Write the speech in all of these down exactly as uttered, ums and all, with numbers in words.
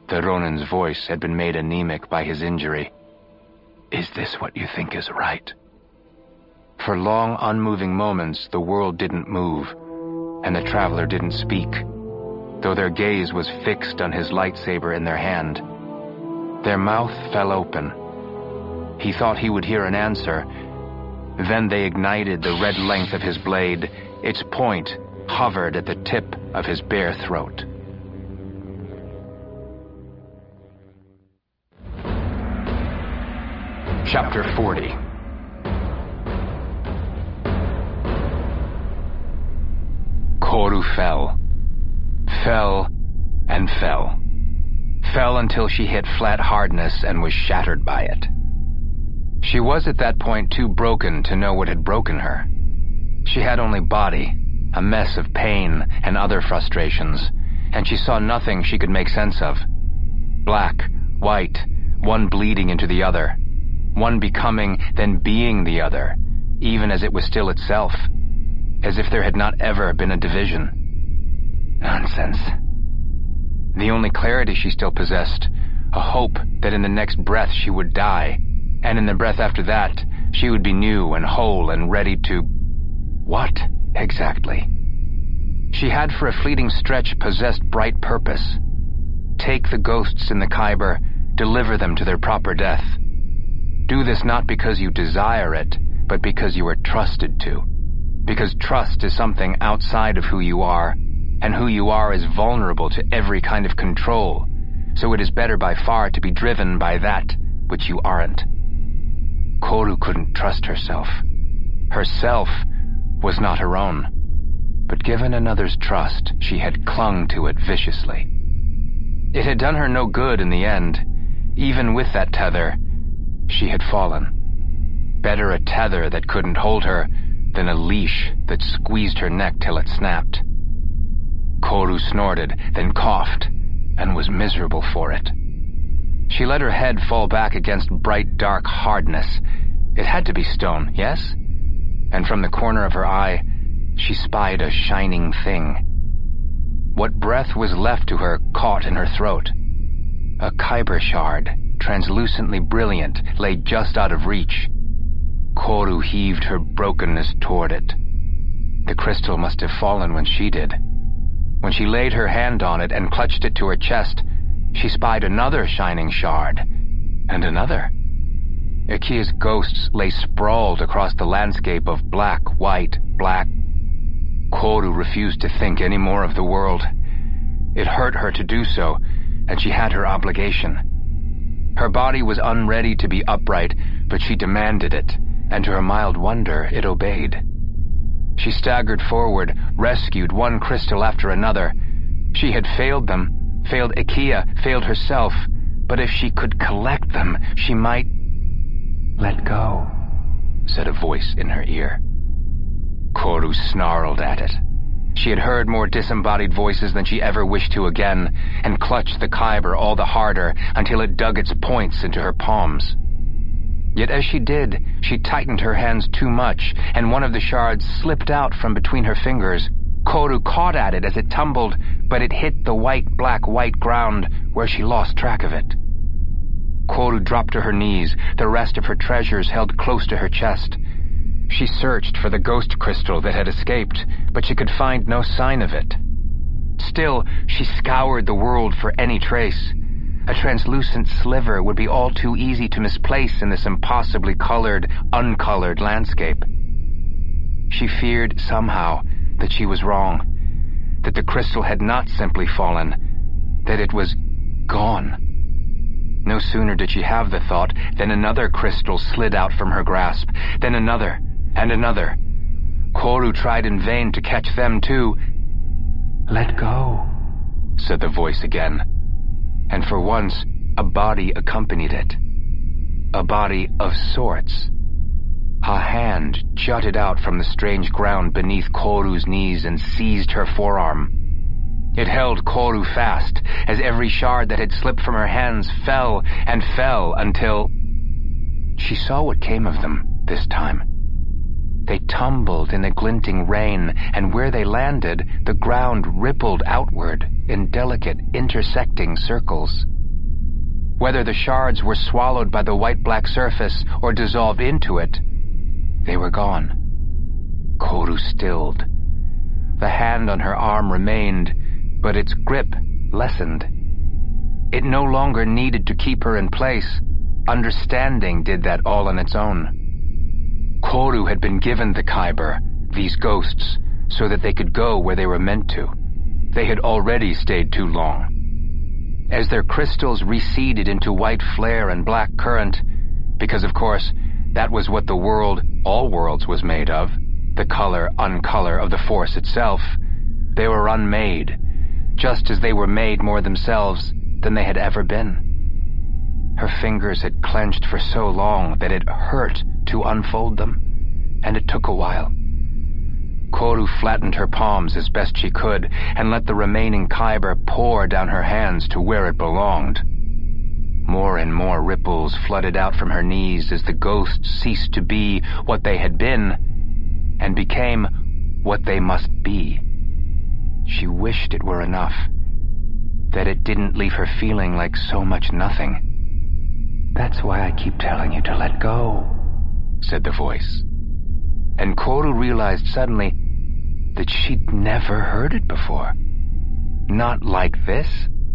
The Ronin's voice had been made anemic by his injury. "Is this what you think is right?" For long, unmoving moments, the world didn't move, and the traveler didn't speak, though their gaze was fixed on his lightsaber in their hand. Their mouth fell open. He thought he would hear an answer. Then they ignited the red length of his blade. Its point hovered at the tip of his bare throat. Chapter forty. Koru fell. Fell and fell. Fell until she hit flat hardness and was shattered by it. She was at that point too broken to know what had broken her. She had only body, a mess of pain and other frustrations, and she saw nothing she could make sense of. Black, white, one bleeding into the other, one becoming, then being the other, even as it was still itself, as if there had not ever been a division. Nonsense. The only clarity she still possessed, a hope that in the next breath she would die, and in the breath after that, she would be new and whole and ready to... What, exactly? She had for a fleeting stretch possessed bright purpose. Take the ghosts in the Khyber, deliver them to their proper death. Do this not because you desire it, but because you are trusted to. Because trust is something outside of who you are, and who you are is vulnerable to every kind of control, so it is better by far to be driven by that which you aren't. Koru couldn't trust herself. Herself was not her own, but given another's trust, she had clung to it viciously. It had done her no good in the end. Even with that tether, she had fallen. Better a tether that couldn't hold her than a leash that squeezed her neck till it snapped. Koru snorted, then coughed, and was miserable for it. She let her head fall back against bright, dark hardness. It had to be stone, yes? And from the corner of her eye, she spied a shining thing. What breath was left to her caught in her throat. A Khyber shard, translucently brilliant, lay just out of reach. Koru heaved her brokenness toward it. The crystal must have fallen when she did. When she laid her hand on it and clutched it to her chest, she spied another shining shard, and another. Ikia's ghosts lay sprawled across the landscape of black, white, black. Koru refused to think any more of the world. It hurt her to do so, and she had her obligation. Her body was unready to be upright, but she demanded it, and to her mild wonder, it obeyed. She staggered forward, rescued one crystal after another. She had failed them, failed Ikia, failed herself, but if she could collect them, she might... "Let go," said a voice in her ear. Koru snarled at it. She had heard more disembodied voices than she ever wished to again, and clutched the Khyber all the harder until it dug its points into her palms. Yet as she did, she tightened her hands too much, and one of the shards slipped out from between her fingers. Koru caught at it as it tumbled, but it hit the white-black-white ground, where she lost track of it. Koru dropped to her knees, the rest of her treasures held close to her chest. She searched for the ghost crystal that had escaped, but she could find no sign of it. Still, she scoured the world for any trace. A translucent sliver would be all too easy to misplace in this impossibly colored, uncolored landscape. She feared, somehow, that she was wrong, that the crystal had not simply fallen, that it was gone. No sooner did she have the thought than another crystal slid out from her grasp, then another, and another. Koru tried in vain to catch them too. "Let go," said the voice again, and for once a body accompanied it. A body of sorts. A hand jutted out from the strange ground beneath Koru's knees and seized her forearm. It held Koru fast, as every shard that had slipped from her hands fell and fell until... She saw what came of them this time. They tumbled in the glinting rain, and where they landed, the ground rippled outward in delicate, intersecting circles. Whether the shards were swallowed by the white-black surface or dissolved into it, they were gone. Koru stilled. The hand on her arm remained, but its grip lessened. It no longer needed to keep her in place. Understanding did that all on its own. Koru had been given the Khyber, these ghosts, so that they could go where they were meant to. They had already stayed too long. As their crystals receded into white flare and black current, because of course, that was what the world, all worlds, was made of, the color, uncolor of the Force itself, they were unmade, just as they were made more themselves than they had ever been. Her fingers had clenched for so long that it hurt to unfold them, and it took a while. Koru flattened her palms as best she could and let the remaining Khyber pour down her hands to where it belonged. More and more ripples flooded out from her knees as the ghosts ceased to be what they had been and became what they must be. She wished it were enough, that it didn't leave her feeling like so much nothing. "That's why I keep telling you to let go," said the voice. And Koru realized suddenly that she'd never heard it before. Not like this.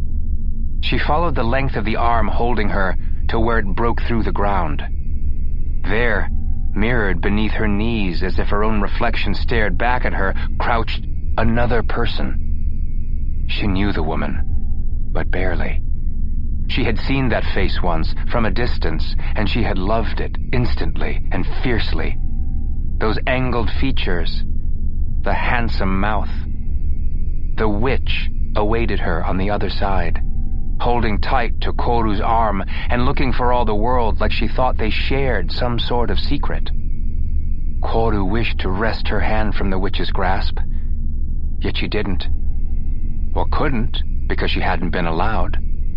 She followed the length of the arm holding her to where it broke through the ground. There, mirrored beneath her knees as if her own reflection stared back at her, crouched another person. She knew the woman, but barely. She had seen that face once, from a distance, and she had loved it instantly and fiercely. Those angled features, the handsome mouth. The witch awaited her on the other side, holding tight to Koru's arm and looking for all the world like she thought they shared some sort of secret. Koru wished to wrest her hand from the witch's grasp, yet she didn't. Or couldn't, because she hadn't been allowed.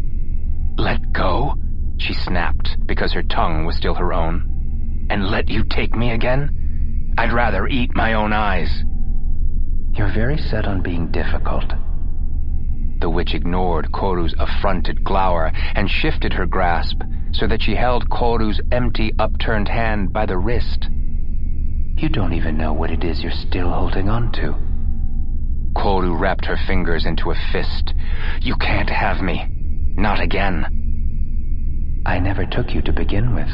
"Let go?" she snapped, because her tongue was still her own. "And let you take me again? I'd rather eat my own eyes." "You're very set on being difficult." The witch ignored Koru's affronted glower and shifted her grasp so that she held Koru's empty, upturned hand by the wrist. "You don't even know what it is you're still holding on to." Koru wrapped her fingers into a fist. "You can't have me. Not again." "I never took you to begin with."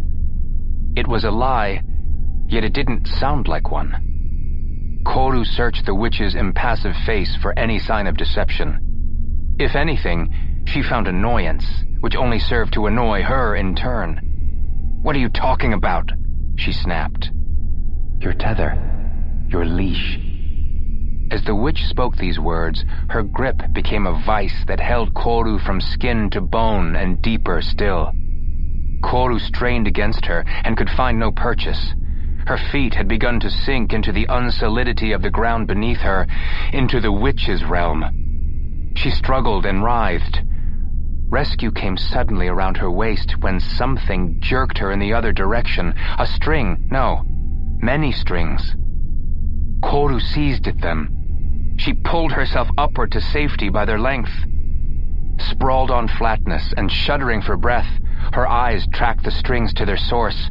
It was a lie, yet it didn't sound like one. Koru searched the witch's impassive face for any sign of deception. If anything, she found annoyance, which only served to annoy her in turn. "What are you talking about?" she snapped. "Your tether, your leash." As the witch spoke these words, her grip became a vice that held Koru from skin to bone and deeper still. Koru strained against her and could find no purchase. Her feet had begun to sink into the unsolidity of the ground beneath her, into the witch's realm. She struggled and writhed. Rescue came suddenly around her waist when something jerked her in the other direction. A string, no, many strings. Koru seized at them. She pulled herself upward to safety by their length. Sprawled on flatness and shuddering for breath, her eyes tracked the strings to their source.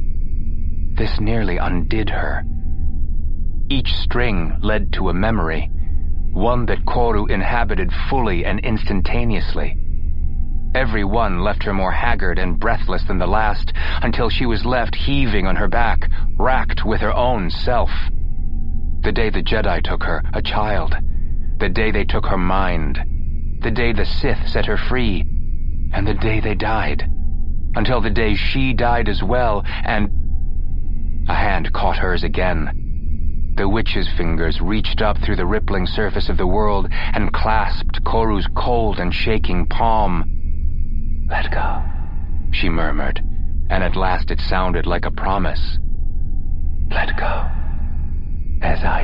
This nearly undid her. Each string led to a memory, one that Koru inhabited fully and instantaneously. Every one left her more haggard and breathless than the last, until she was left heaving on her back, racked with her own self. The day the Jedi took her, a child. The day they took her mind. The day the Sith set her free. And the day they died. Until the day she died as well, and... A hand caught hers again. The witch's fingers reached up through the rippling surface of the world and clasped Koru's cold and shaking palm. "Let go," she murmured, and at last it sounded like a promise. "Let go, as I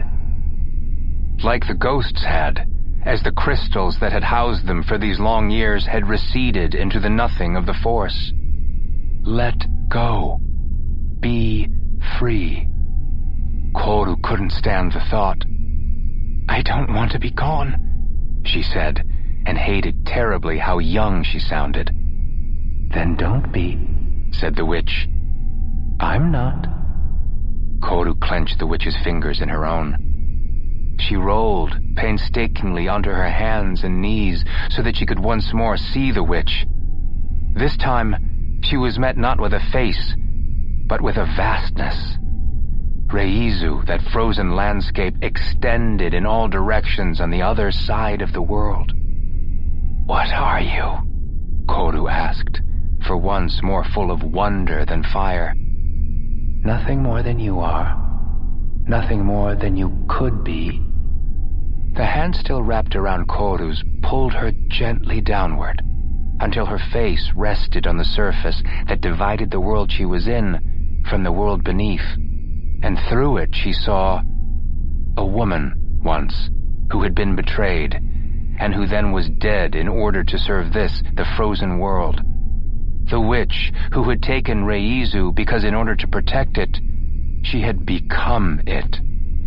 did." Like the ghosts had, as the crystals that had housed them for these long years had receded into the nothing of the Force. Let go. Be free. Koru couldn't stand the thought. "I don't want to be gone," she said, and hated terribly how young she sounded. Then don't be, said the witch. I'm not. Koru clenched the witch's fingers in her own. She rolled painstakingly onto her hands and knees so that she could once more see the witch. This time, she was met not with a face, but with a vastness. Reizu, that frozen landscape, extended in all directions on the other side of the world. What are you? Koru asked, for once more full of wonder than fire. Nothing more than you are. Nothing more than you could be. The hand still wrapped around Koru's pulled her gently downward until her face rested on the surface that divided the world she was in from the world beneath, and through it she saw a woman once who had been betrayed and who then was dead in order to serve this, the frozen world. The witch who had taken Reizu because in order to protect it, she had become it.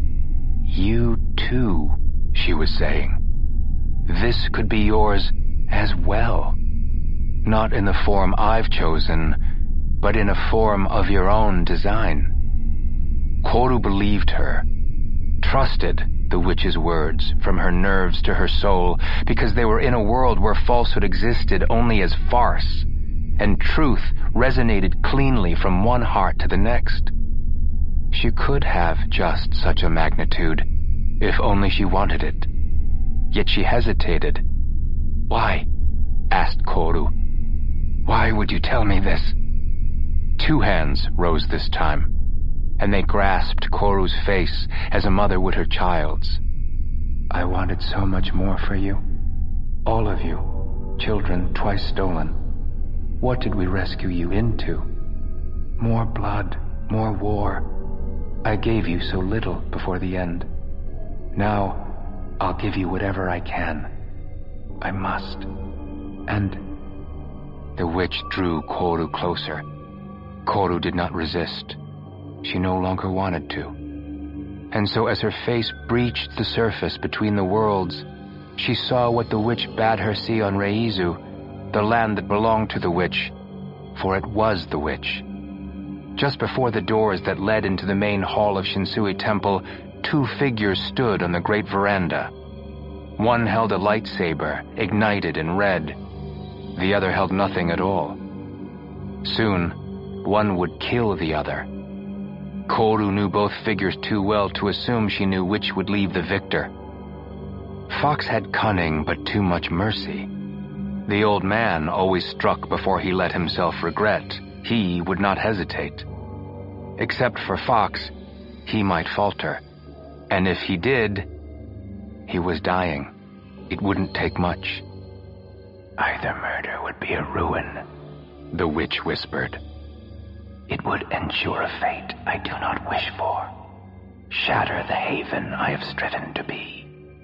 You too, she was saying. This could be yours as well. Not in the form I've chosen, but in a form of your own design. Koru believed her, trusted the witch's words from her nerves to her soul, because they were in a world where falsehood existed only as farce, and truth resonated cleanly from one heart to the next. She could have just such a magnitude, if only she wanted it. Yet she hesitated. Why? Asked Koru. Why would you tell me this? Two hands rose this time, and they grasped Koru's face as a mother would her child's. I wanted so much more for you. All of you, children twice stolen. What did we rescue you into? More blood, more war. I gave you so little before the end. Now, I'll give you whatever I can. I must. And the witch drew Koru closer. Koru did not resist. She no longer wanted to. And so as her face breached the surface between the worlds, she saw what the witch bade her see on Reizu, the land that belonged to the witch, for it was the witch. Just before the doors that led into the main hall of Shinsui Temple, two figures stood on the great veranda. One held a lightsaber, ignited in red. The other held nothing at all. Soon, one would kill the other. Koru knew both figures too well to assume she knew which would leave the victor. Fox had cunning, but too much mercy. The old man always struck before he let himself regret. He would not hesitate. Except for Fox, he might falter. And if he did, he was dying. It wouldn't take much. Either murder would be a ruin, the witch whispered. It would ensure a fate I do not wish for. Shatter the haven I have striven to be.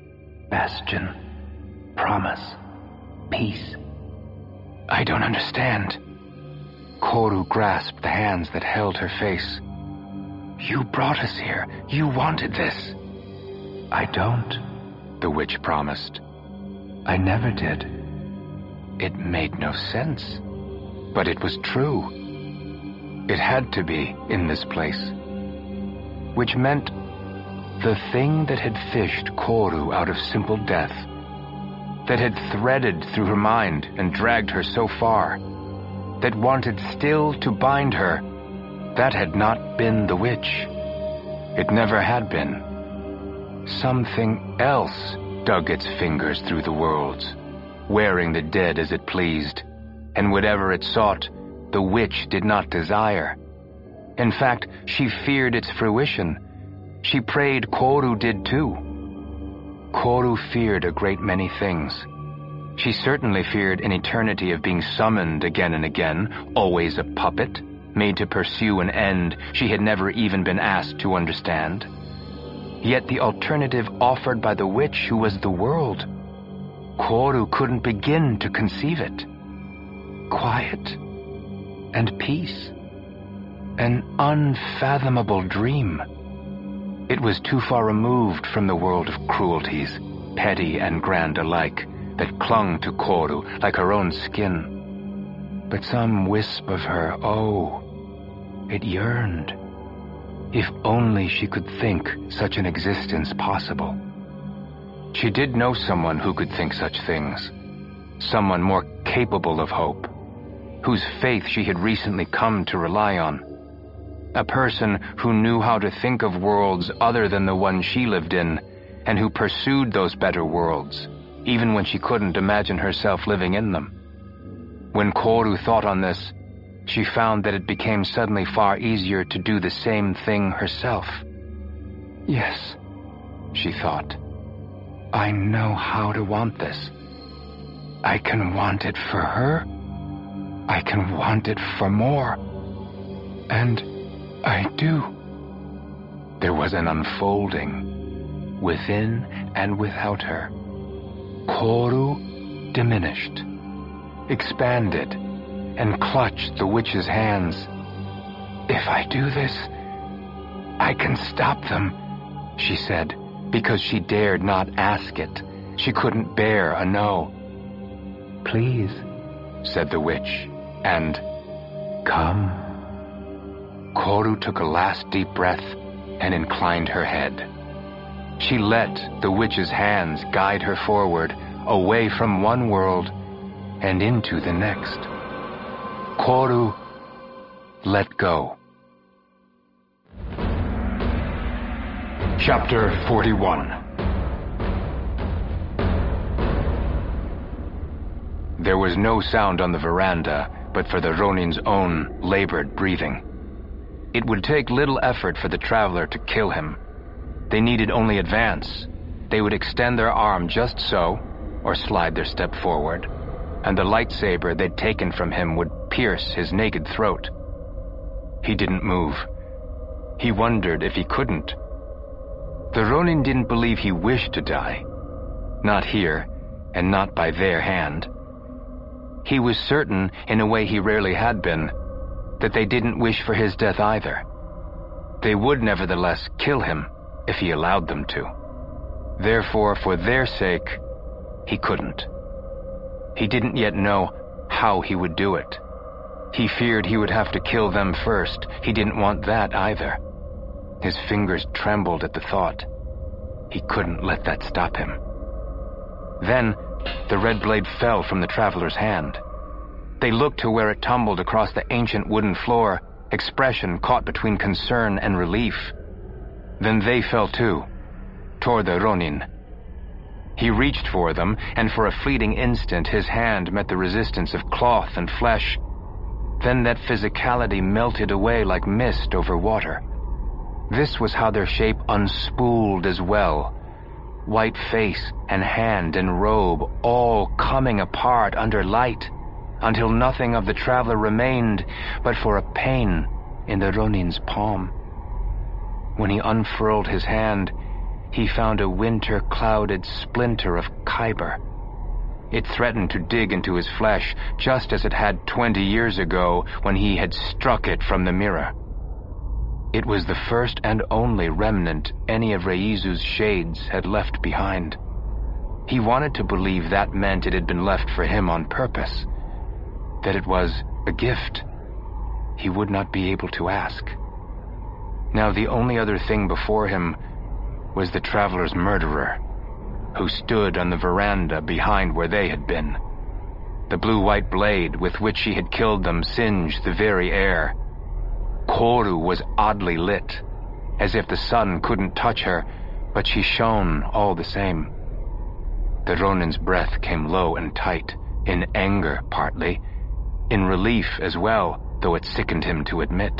Bastion, promise, peace. I don't understand. Koru grasped the hands that held her face. You brought us here. You wanted this. I don't, the witch promised. I never did. It made no sense, but it was true. It had to be in this place, which meant the thing that had fished Koru out of simple death, that had threaded through her mind and dragged her so far, that wanted still to bind her, that had not been the witch. It never had been. Something else dug its fingers through the worlds, wearing the dead as it pleased, and whatever it sought, the witch did not desire. In fact, she feared its fruition. She prayed Koru did too. Koru feared a great many things. She certainly feared an eternity of being summoned again and again, always a puppet, made to pursue an end she had never even been asked to understand. Yet the alternative offered by the witch who was the world, Koru couldn't begin to conceive it. Quiet and peace. An unfathomable dream. It was too far removed from the world of cruelties, petty and grand alike, that clung to Koru like her own skin. but some wisp of her, oh, it yearned. If only she could think such an existence possible. She did know someone who could think such things, someone more capable of hope, whose faith she had recently come to rely on. A person who knew how to think of worlds other than the one she lived in, and who pursued those better worlds, even when she couldn't imagine herself living in them. When Koru thought on this, she found that it became suddenly far easier to do the same thing herself. Yes, she thought, I know how to want this. I can want it for her. I can want it for more. And I do. There was an unfolding, within and without her. Koru diminished, expanded, and clutched the witch's hands. If I do this, I can stop them, she said, because she dared not ask it. She couldn't bear a no. Please, said the witch, and come. Koru took a last deep breath and inclined her head. She let the witch's hands guide her forward, away from one world and into the next. Koru let go. Chapter forty-one. There was no sound on the veranda but for the Ronin's own labored breathing. It would take little effort for the traveler to kill him. They needed only advance. They would extend their arm just so, or slide their step forward, and the lightsaber they'd taken from him would pierce his naked throat. He didn't move. He wondered if he couldn't. The Ronin didn't believe he wished to die. Not here, and not by their hand. He was certain, in a way he rarely had been, that they didn't wish for his death either. They would nevertheless kill him if he allowed them to. Therefore, for their sake, he couldn't. He didn't yet know how he would do it. He feared he would have to kill them first. He didn't want that either. His fingers trembled at the thought. He couldn't let that stop him. Then, the red blade fell from the traveler's hand. They looked to where it tumbled across the ancient wooden floor, expression caught between concern and relief. Then they fell too, toward the Ronin. He reached for them, and for a fleeting instant his hand met the resistance of cloth and flesh. Then that physicality melted away like mist over water. This was how their shape unspooled as well. White face and hand and robe all coming apart under light, until nothing of the traveler remained but for a pain in the Ronin's palm. When he unfurled his hand, he found a winter-clouded splinter of Kyber. It threatened to dig into his flesh, just as it had twenty years ago when he had struck it from the mirror. It was the first and only remnant any of Reizu's shades had left behind. He wanted to believe that meant it had been left for him on purpose, that it was a gift he would not be able to ask. Now the only other thing before him was the traveler's murderer, who stood on the veranda behind where they had been. The blue-white blade with which she had killed them singed the very air. Koru was oddly lit, as if the sun couldn't touch her, but she shone all the same. The Ronin's breath came low and tight, in anger partly, in relief as well, though it sickened him to admit.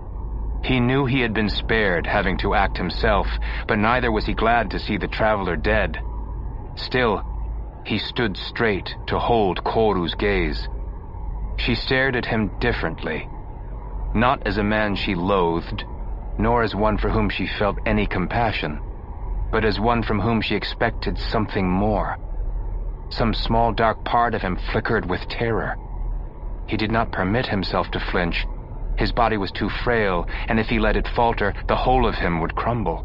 He knew he had been spared having to act himself, but neither was he glad to see the traveler dead. Still, he stood straight to hold Koru's gaze. She stared at him differently, not as a man she loathed, nor as one for whom she felt any compassion, but as one from whom she expected something more. Some small dark part of him flickered with terror. He did not permit himself to flinch. His body was too frail, and if he let it falter, the whole of him would crumble.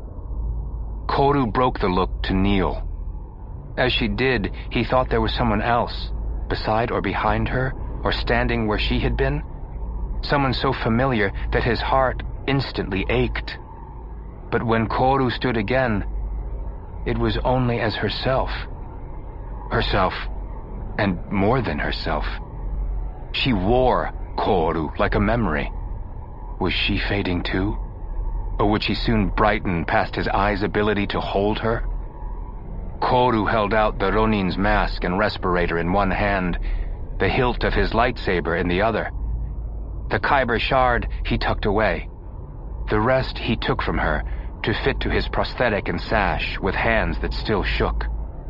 Koru broke the look to kneel. As she did, he thought there was someone else, beside or behind her, or standing where she had been. Someone so familiar that his heart instantly ached. But when Koru stood again, it was only as herself. Herself, and more than herself. She wore Koru like a memory. Was she fading too? Or would she soon brighten past his eyes' ability to hold her? Koru held out the Ronin's mask and respirator in one hand, the hilt of his lightsaber in the other. The Kyber shard he tucked away. The rest he took from her to fit to his prosthetic and sash with hands that still shook.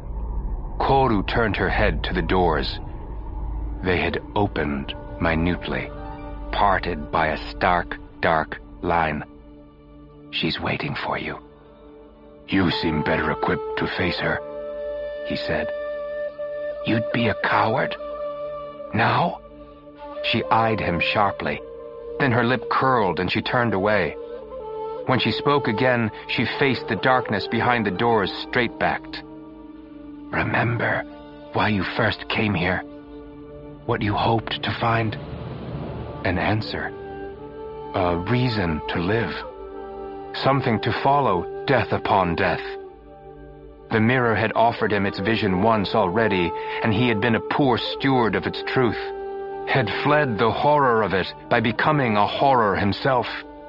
Koru turned her head to the doors. They had opened minutely, parted by a stark, dark line. "She's waiting for you. You seem better equipped to face her," he said. "You'd be a coward? Now?" She eyed him sharply. Then her lip curled and she turned away. When she spoke again, she faced the darkness behind the doors, straight-backed. "Remember why you first came here? What you hoped to find? An answer. A reason to live. Something to follow death upon death." The mirror had offered him its vision once already, and he had been a poor steward of its truth, had fled the horror of it by becoming a horror himself.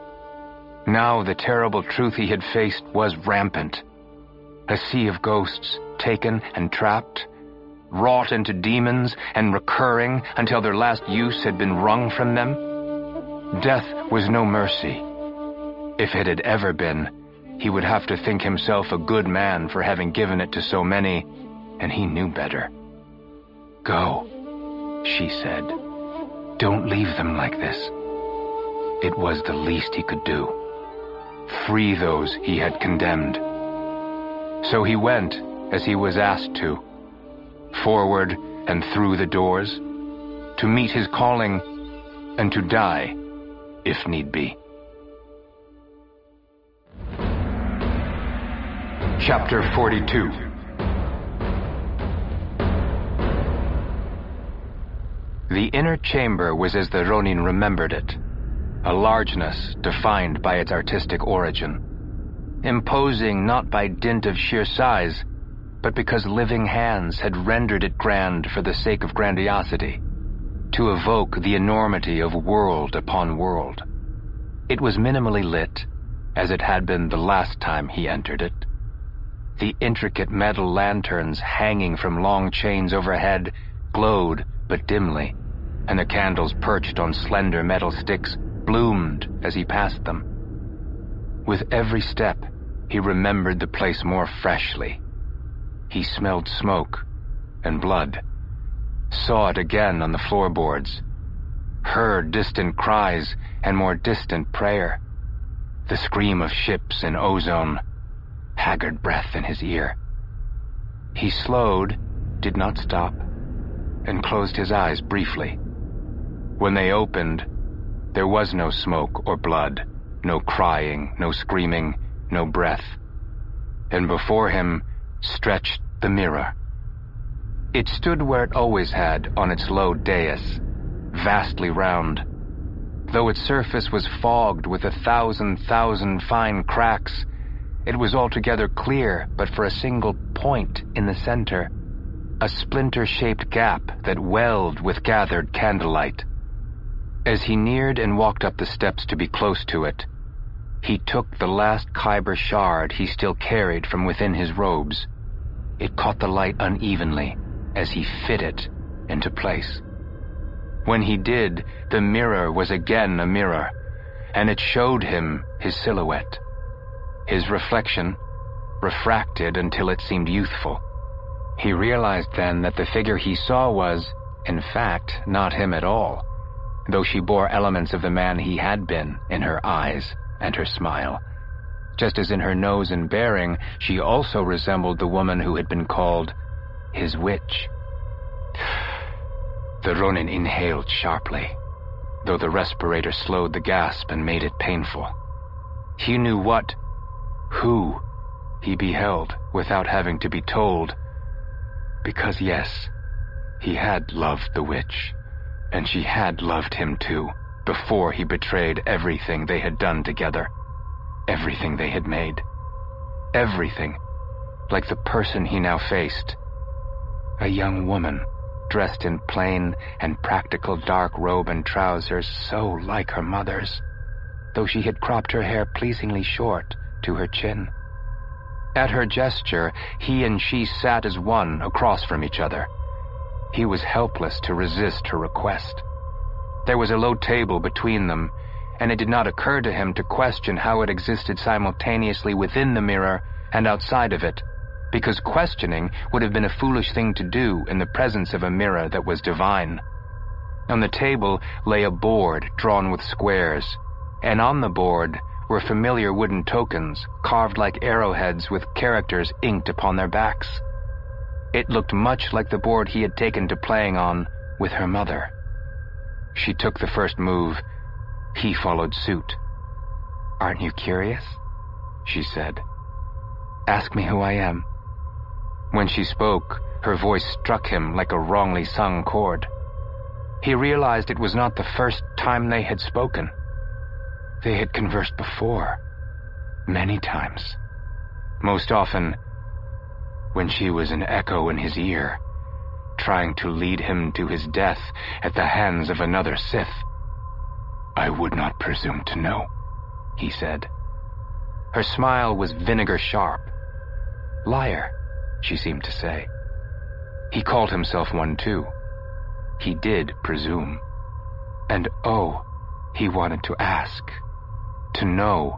Now the terrible truth he had faced was rampant. A sea of ghosts, taken and trapped, wrought into demons and recurring until their last use had been wrung from them. Death was no mercy. If it had ever been, he would have to think himself a good man for having given it to so many, and he knew better. "Go," she said. "Don't leave them like this." It was the least he could do. Free those he had condemned. So he went as he was asked to, forward and through the doors, to meet his calling and to die, if need be. Chapter forty-two. The inner chamber was as the Ronin remembered it, a largeness defined by its artistic origin, imposing not by dint of sheer size, but because living hands had rendered it grand for the sake of grandiosity, to evoke the enormity of world upon world. It was minimally lit, as it had been the last time he entered it. The intricate metal lanterns hanging from long chains overhead glowed but dimly, and the candles perched on slender metal sticks bloomed as he passed them. With every step, he remembered the place more freshly. He smelled smoke and blood, saw it again on the floorboards, heard distant cries and more distant prayer, the scream of ships in ozone, haggard breath in his ear. He slowed, did not stop, and closed his eyes briefly. When they opened, there was no smoke or blood, no crying, no screaming, no breath. And before him stretched the mirror. It stood where it always had on its low dais, vastly round. Though its surface was fogged with a thousand thousand fine cracks, it was altogether clear but for a single point in the center, a splinter-shaped gap that welled with gathered candlelight. As he neared and walked up the steps to be close to it, he took the last Kyber shard he still carried from within his robes. It caught the light unevenly as he fit it into place. When he did, the mirror was again a mirror, and it showed him his silhouette. His reflection, refracted until it seemed youthful. He realized then that the figure he saw was, in fact, not him at all, though she bore elements of the man he had been in her eyes and her smile. Just as in her nose and bearing, she also resembled the woman who had been called his witch. The Ronin inhaled sharply, though the respirator slowed the gasp and made it painful. He knew what, who, he beheld without having to be told, because yes, he had loved the witch, And she had loved him too, before he betrayed everything they had done together, everything they had made. Everything, like the person he now faced. A young woman, dressed in plain and practical dark robe and trousers so like her mother's, though she had cropped her hair pleasingly short to her chin. At her gesture, he and she sat as one across from each other. He was helpless to resist her request. There was a low table between them, and it did not occur to him to question how it existed simultaneously within the mirror and outside of it, because questioning would have been a foolish thing to do in the presence of a mirror that was divine. On the table lay a board drawn with squares, and on the board were familiar wooden tokens carved like arrowheads with characters inked upon their backs. It looked much like the board he had taken to playing on with her mother. She took the first move. He followed suit. "Aren't you curious?" she said. "Ask me who I am." When she spoke, her voice struck him like a wrongly sung chord. He realized it was not the first time they had spoken. They had conversed before, many times. Most often, when she was an echo in his ear, trying to lead him to his death at the hands of another Sith. "I would not presume to know," he said. Her smile was vinegar sharp. "Liar," she seemed to say. He called himself one too. He did presume. And oh, he wanted to ask, to know.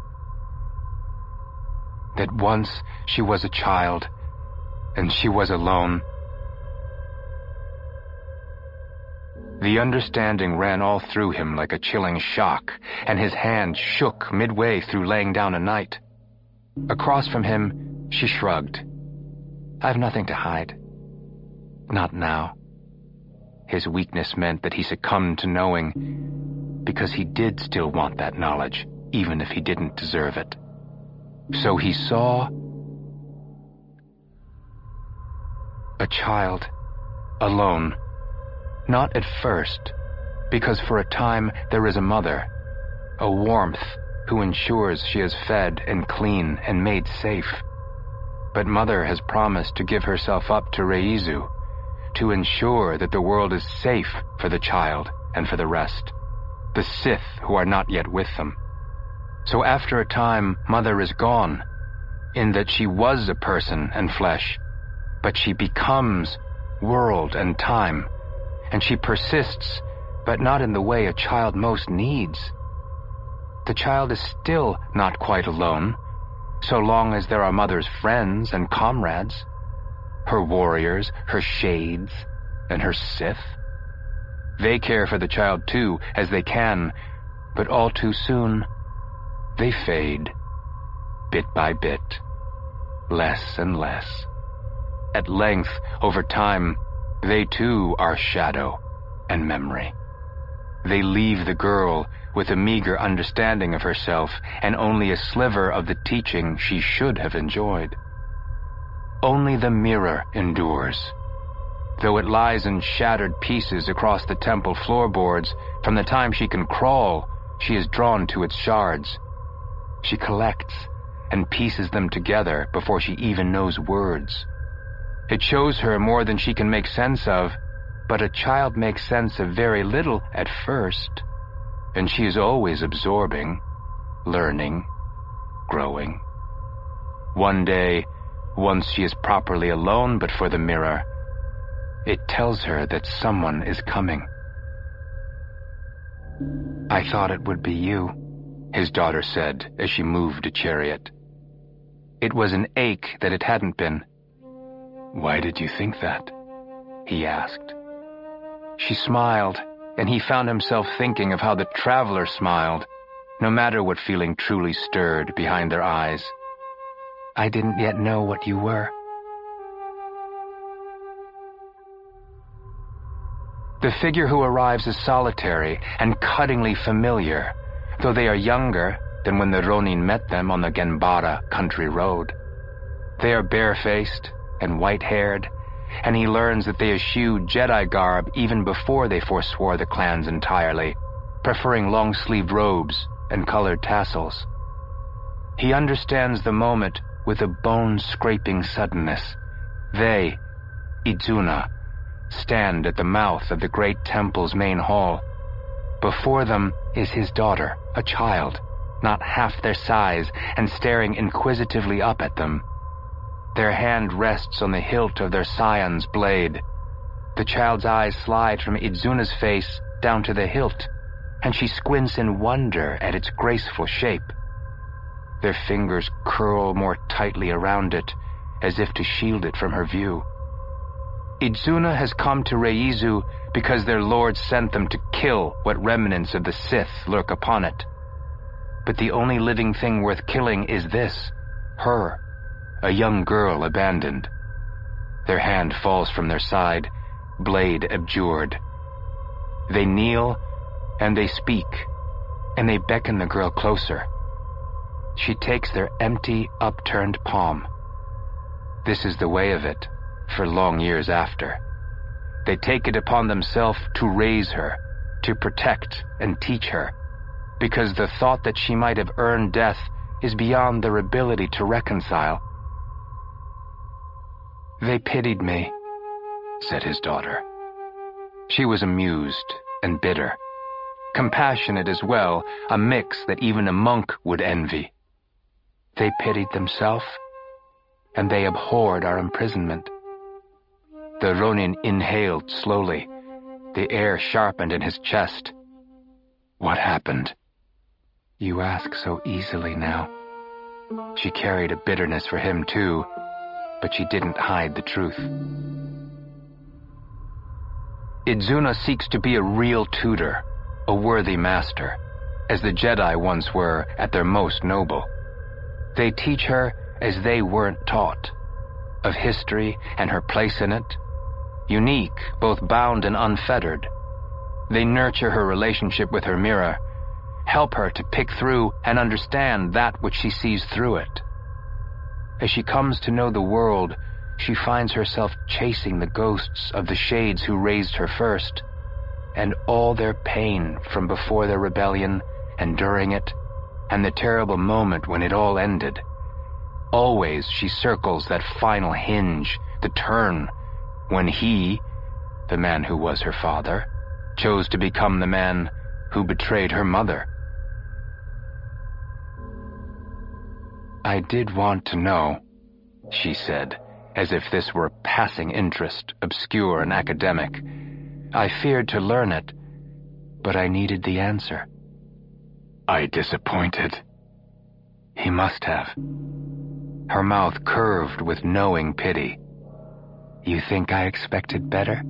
That once she was a child, and she was alone. The understanding ran all through him like a chilling shock, and his hand shook midway through laying down a knight. Across from him, she shrugged. "I've nothing to hide. Not now." His weakness meant that he succumbed to knowing, because he did still want that knowledge, even if he didn't deserve it. So he saw a child, alone. Not at first, because for a time there is a mother, a warmth who ensures she is fed and clean and made safe. But Mother has promised to give herself up to Reizu, to ensure that the world is safe for the child and for the rest, the Sith who are not yet with them. So after a time, Mother is gone, in that she was a person and flesh, but she becomes world and time, and she persists, but not in the way a child most needs. The child is still not quite alone, so long as there are Mother's friends and comrades, her warriors, her shades, and her Sith. They care for the child too, as they can, but all too soon, they fade, bit by bit, less and less. At length, over time, they too are shadow and memory. They leave the girl with a meager understanding of herself and only a sliver of the teaching she should have enjoyed. Only the mirror endures. Though it lies in shattered pieces across the temple floorboards, from the time she can crawl, she is drawn to its shards. She collects and pieces them together before she even knows words. It shows her more than she can make sense of, but a child makes sense of very little at first, and she is always absorbing, learning, growing. One day, once she is properly alone but for the mirror, it tells her that someone is coming. "I thought it would be you," his daughter said as she moved a chariot. It was an ache that it hadn't been. "Why did you think that?" he asked. She smiled, and he found himself thinking of how the traveler smiled, no matter what feeling truly stirred behind their eyes. "I didn't yet know what you were." The figure who arrives is solitary and cuttingly familiar, though they are younger than when the Ronin met them on the Genbara country road. They are barefaced and white-haired, and he learns that they eschewed Jedi garb even before they forswore the clans entirely, preferring long-sleeved robes and colored tassels. He understands the moment with a bone-scraping suddenness. They, Izuna, stand at the mouth of the great temple's main hall. Before them is his daughter, a child, not half their size, and staring inquisitively up at them. Their hand rests on the hilt of their scion's blade. The child's eyes slide from Izuna's face down to the hilt, and she squints in wonder at its graceful shape. Their fingers curl more tightly around it, as if to shield it from her view. Izuna has come to Reizu because their lord sent them to kill what remnants of the Sith lurk upon it. But the only living thing worth killing is this, her, a young girl abandoned. Their hand falls from their side, blade abjured. They kneel, and they speak, and they beckon the girl closer. She takes their empty, upturned palm. This is the way of it for long years after. They take it upon themselves to raise her, to protect and teach her, because the thought that she might have earned death is beyond their ability to reconcile. "They pitied me," said his daughter. She was amused and bitter, compassionate as well, a mix that even a monk would envy. They pitied themselves, and they abhorred our imprisonment. The Ronin inhaled slowly. The air sharpened in his chest. "What happened?" "You ask so easily now." She carried a bitterness for him too, but she didn't hide the truth. Izuna seeks to be a real tutor, a worthy master, as the Jedi once were at their most noble. They teach her as they weren't taught, of history and her place in it, unique, both bound and unfettered. They nurture her relationship with her mirror, help her to pick through and understand that which she sees through it. As she comes to know the world, she finds herself chasing the ghosts of the shades who raised her first, and all their pain from before their rebellion and during it, and the terrible moment when it all ended. Always she circles that final hinge, the turn, when he, the man who was her father, chose to become the man who betrayed her mother. "I did want to know," she said, as if this were a passing interest, obscure and academic. "I feared to learn it, but I needed the answer." "I disappointed?" He must have. Her mouth curved with knowing pity. "You think I expected better?"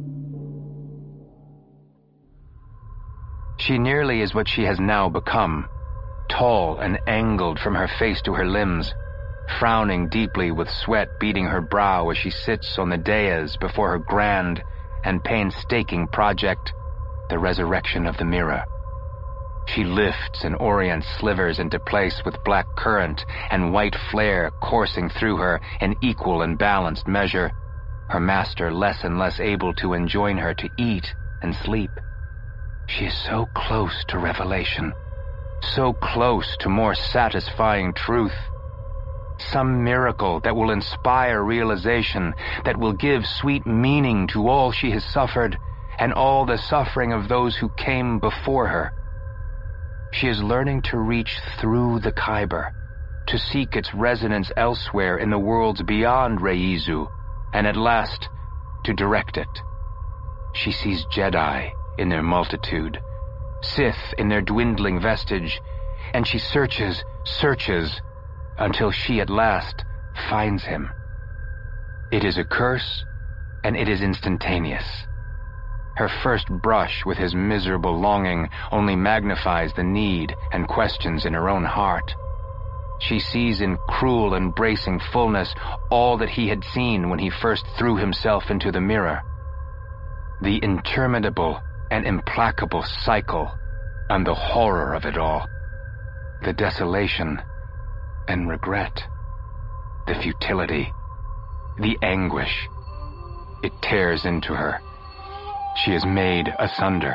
She nearly is what she has now become, tall and angled from her face to her limbs, frowning deeply with sweat beading her brow as she sits on the dais before her grand and painstaking project, the resurrection of the mirror. She lifts and orients slivers into place with black current and white flare coursing through her in equal and balanced measure, her master less and less able to enjoin her to eat and sleep. She is so close to revelation, so close to more satisfying truth. Some miracle that will inspire realization, that will give sweet meaning to all she has suffered and all the suffering of those who came before her. She is learning to reach through the Kyber, to seek its resonance elsewhere in the worlds beyond Reizu, and at last, to direct it. She sees Jedi in their multitude, Sith in their dwindling vestige, and she searches, searches, until she at last finds him. It is a curse, and it is instantaneous. Her first brush with his miserable longing only magnifies the need and questions in her own heart. She sees in cruel and bracing fullness all that he had seen when he first threw himself into the mirror. The interminable and implacable cycle and the horror of it all. The desolation and regret. The futility. The anguish. It tears into her. She is made asunder.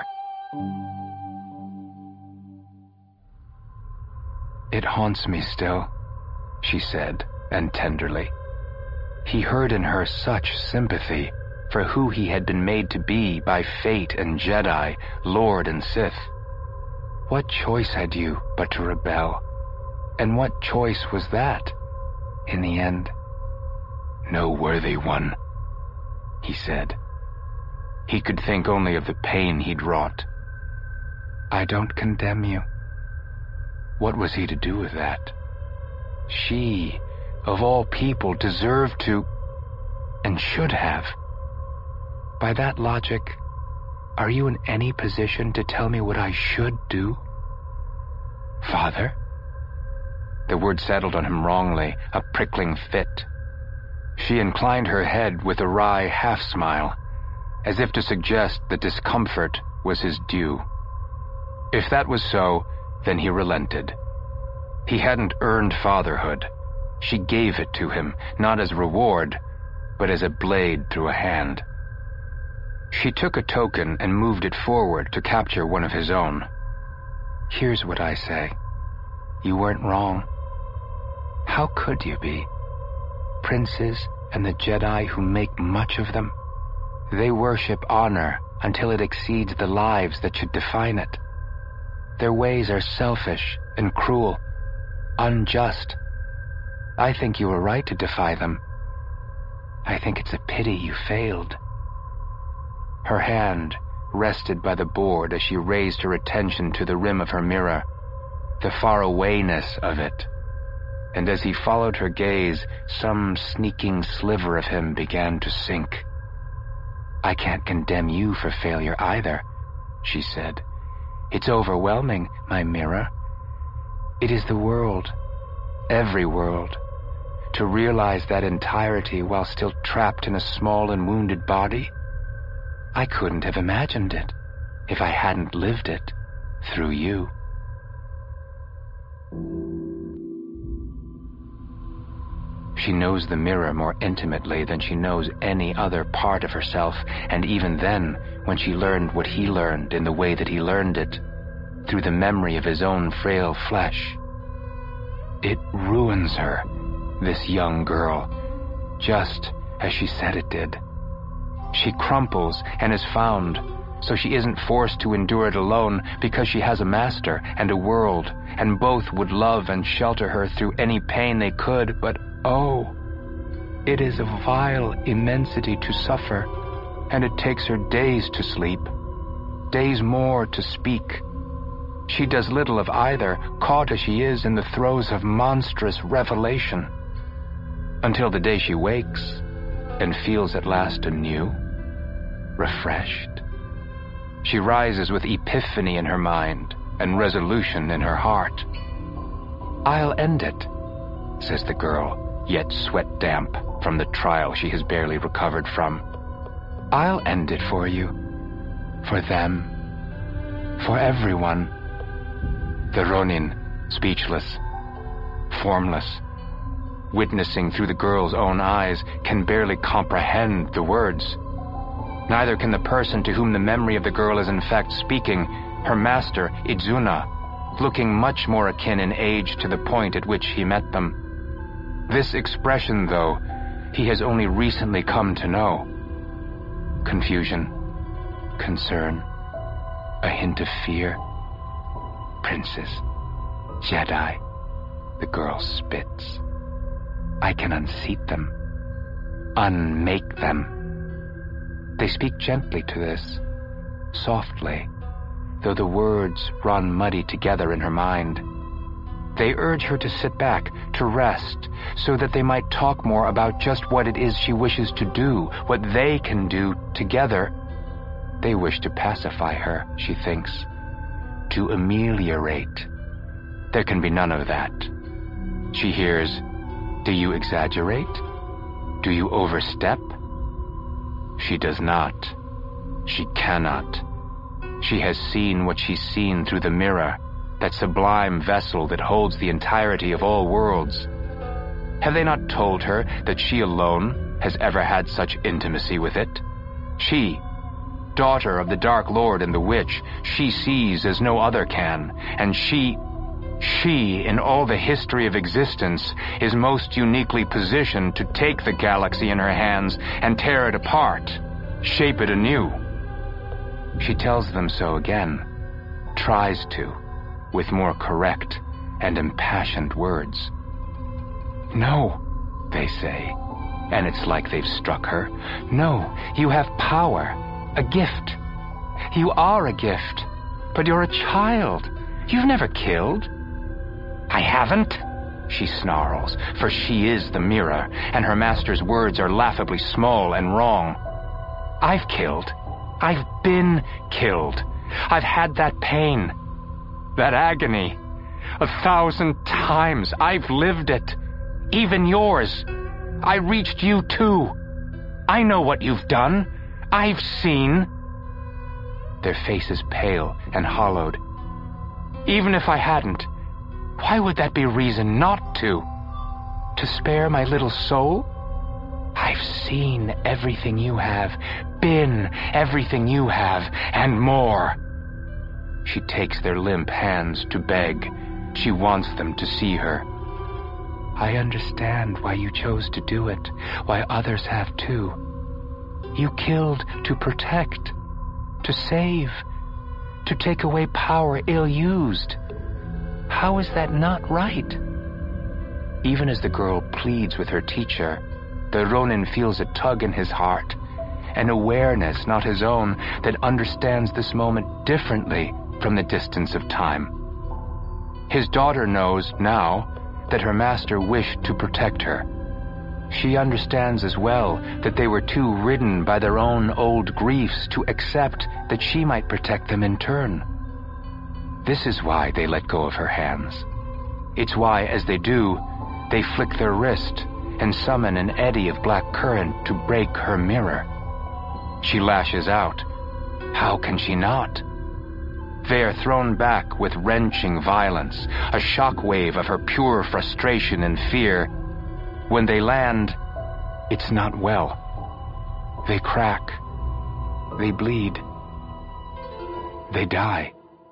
"It haunts me still," she said, and tenderly. He heard in her such sympathy for who he had been made to be by fate and Jedi, Lord and Sith. What choice had you but to rebel? And what choice was that, in the end? "No worthy one," he said. He could think only of the pain he'd wrought. "I don't condemn you." What was he to do with that? She, of all people, deserved to, and should have. By that logic, are you in any position to tell me what I should do? "Father?" The word settled on him wrongly, a prickling fit. She inclined her head with a wry half-smile, as if to suggest that discomfort was his due. If that was so, then he relented. He hadn't earned fatherhood. She gave it to him, not as reward, but as a blade through a hand. She took a token and moved it forward to capture one of his own. "Here's what I say. You weren't wrong. How could you be? Princes and the Jedi who make much of them, they worship honor until it exceeds the lives that should define it. Their ways are selfish and cruel, unjust. I think you were right to defy them. I think it's a pity you failed." Her hand rested by the board as she raised her attention to the rim of her mirror, the far-awayness of it. And as he followed her gaze, some sneaking sliver of him began to sink. "I can't condemn you for failure either," she said. "It's overwhelming, my mirror. It is the world, every world. To realize that entirety while still trapped in a small and wounded body, I couldn't have imagined it if I hadn't lived it through you." She knows the mirror more intimately than she knows any other part of herself, and even then, when she learned what he learned in the way that he learned it, through the memory of his own frail flesh. It ruins her, this young girl, just as she said it did. She crumples and is found, so she isn't forced to endure it alone because she has a master and a world, and both would love and shelter her through any pain they could, but oh, it is a vile immensity to suffer, and it takes her days to sleep, days more to speak. She does little of either, caught as she is in the throes of monstrous revelation, until the day she wakes and feels at last anew, refreshed. She rises with epiphany in her mind and resolution in her heart. "I'll end it," says the girl, yet sweat damp from the trial she has barely recovered from. "I'll end it for you, for them, for everyone." The Ronin, speechless, formless, witnessing through the girl's own eyes, can barely comprehend the words. Neither can the person to whom the memory of the girl is in fact speaking, her master, Idzuna, looking much more akin in age to the point at which he met them. This expression, though, he has only recently come to know. Confusion, concern, a hint of fear. "Princes, Jedi," the girl spits. "I can unseat them, unmake them." They speak gently to this, softly, though the words run muddy together in her mind. They urge her to sit back, to rest, so that they might talk more about just what it is she wishes to do, what they can do together. They wish to pacify her, she thinks, to ameliorate. There can be none of that. She hears, "Do you exaggerate? Do you overstep?" She does not. She cannot. She has seen what she's seen through the mirror, that sublime vessel that holds the entirety of all worlds. Have they not told her that she alone has ever had such intimacy with it. She, daughter of the Dark Lord and the Witch, she sees as no other can, and she, she, in all the history of existence, is most uniquely positioned to take the galaxy in her hands and tear it apart, shape it anew. She tells them so again, tries to, with more correct and impassioned words. No, they say, and it's like they've struck her. No, you have power, a gift. You are a gift, but you're a child. You've never killed. I haven't, she snarls, for she is the mirror, and her master's words are laughably small and wrong. I've killed. I've been killed. I've had that pain, that agony, a thousand times. I've lived it. Even yours. I reached you too. I know what you've done. I've seen. Their faces pale and hollowed. Even if I hadn't, why would that be reason not to? To spare my little soul? I've seen everything you have, been everything you have, and more. She takes their limp hands to beg. She wants them to see her. I understand why you chose to do it, why others have too. You killed to protect, to save, to take away power ill-used. How is that not right? Even as the girl pleads with her teacher, the Ronin feels a tug in his heart, an awareness not his own that understands this moment differently from the distance of time. His daughter knows now that her master wished to protect her. She understands as well that they were too ridden by their own old griefs to accept that she might protect them in turn. This is why they let go of her hands. It's why, as they do, they flick their wrist and summon an eddy of black current to break her mirror. She lashes out. How can she not? They are thrown back with wrenching violence, a shock wave of her pure frustration and fear. When they land, it's not well. They crack. They bleed. They die.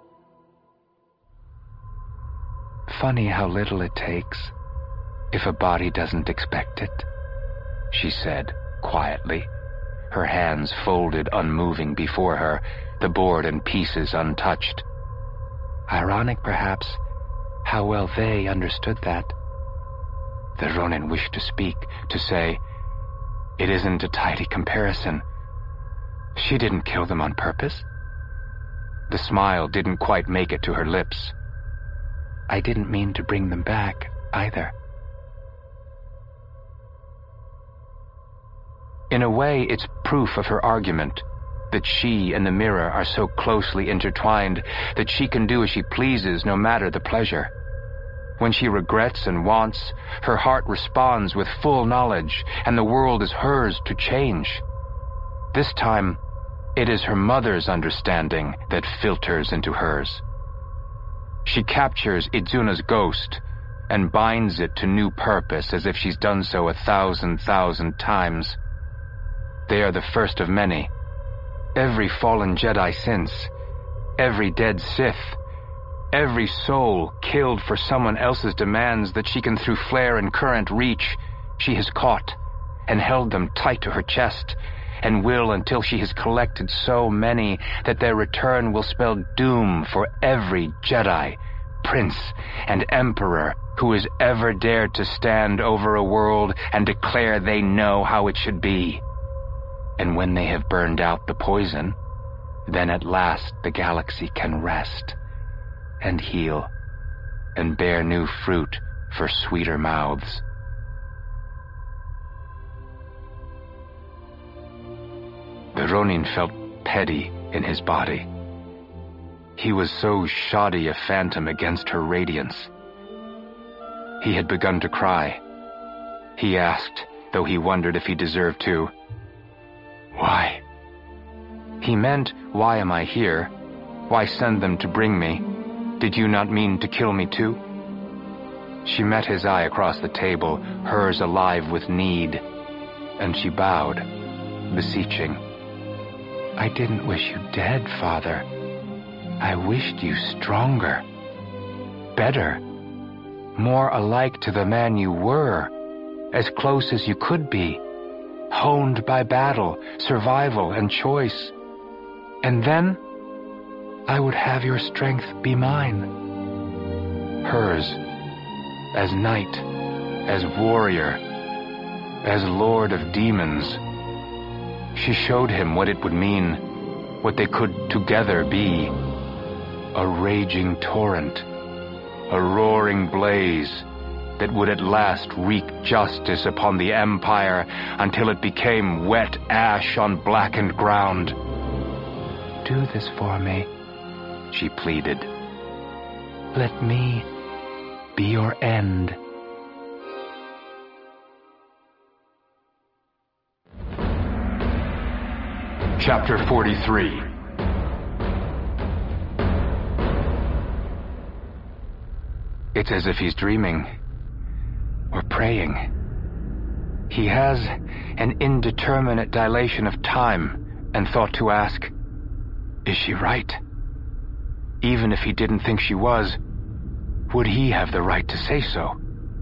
Funny how little it takes if a body doesn't expect it, she said quietly, her hands folded unmoving before her, the board and pieces untouched. Ironic, perhaps, how well they understood that. The Ronin wished to speak, to say, it isn't a tidy comparison. She didn't kill them on purpose. The smile didn't quite make it to her lips. I didn't mean to bring them back, either. In a way, it's proof of her argument, that she and the mirror are so closely intertwined that she can do as she pleases no matter the pleasure. When she regrets and wants, her heart responds with full knowledge, and the world is hers to change. This time, it is her mother's understanding that filters into hers. She captures Idzuna's ghost and binds it to new purpose as if she's done so a thousand thousand times. They are the first of many. Every fallen Jedi since, every dead Sith, every soul killed for someone else's demands that she can through flare and current reach, she has caught and held them tight to her chest, and will until she has collected so many that their return will spell doom for every Jedi, Prince, and Emperor who has ever dared to stand over a world and declare they know how it should be. And when they have burned out the poison, then at last the galaxy can rest and heal and bear new fruit for sweeter mouths. The Ronin felt petty in his body. He was so shoddy a phantom against her radiance. He had begun to cry. He asked, though he wondered if he deserved to, "Why?" He meant, "Why am I here? Why send them to bring me? Did you not mean to kill me too?" She met his eye across the table, hers alive with need. and she bowed, beseeching. I didn't wish you dead, Father. I wished you stronger, better, more alike to the man you were, as close as you could be, honed by battle, survival, and choice. And then I would have your strength be mine. Hers, as knight, as warrior, as lord of demons. She showed him what it would mean, what they could together be. A raging torrent, a roaring blaze that would at last wreak justice upon the empire until it became wet ash on blackened ground. Do this for me, she pleaded. Let me be your end. Chapter forty-three. It's as if he's dreaming or praying. He has an indeterminate dilation of time and thought to ask, is she right? Even if he didn't think she was, would he have the right to say so?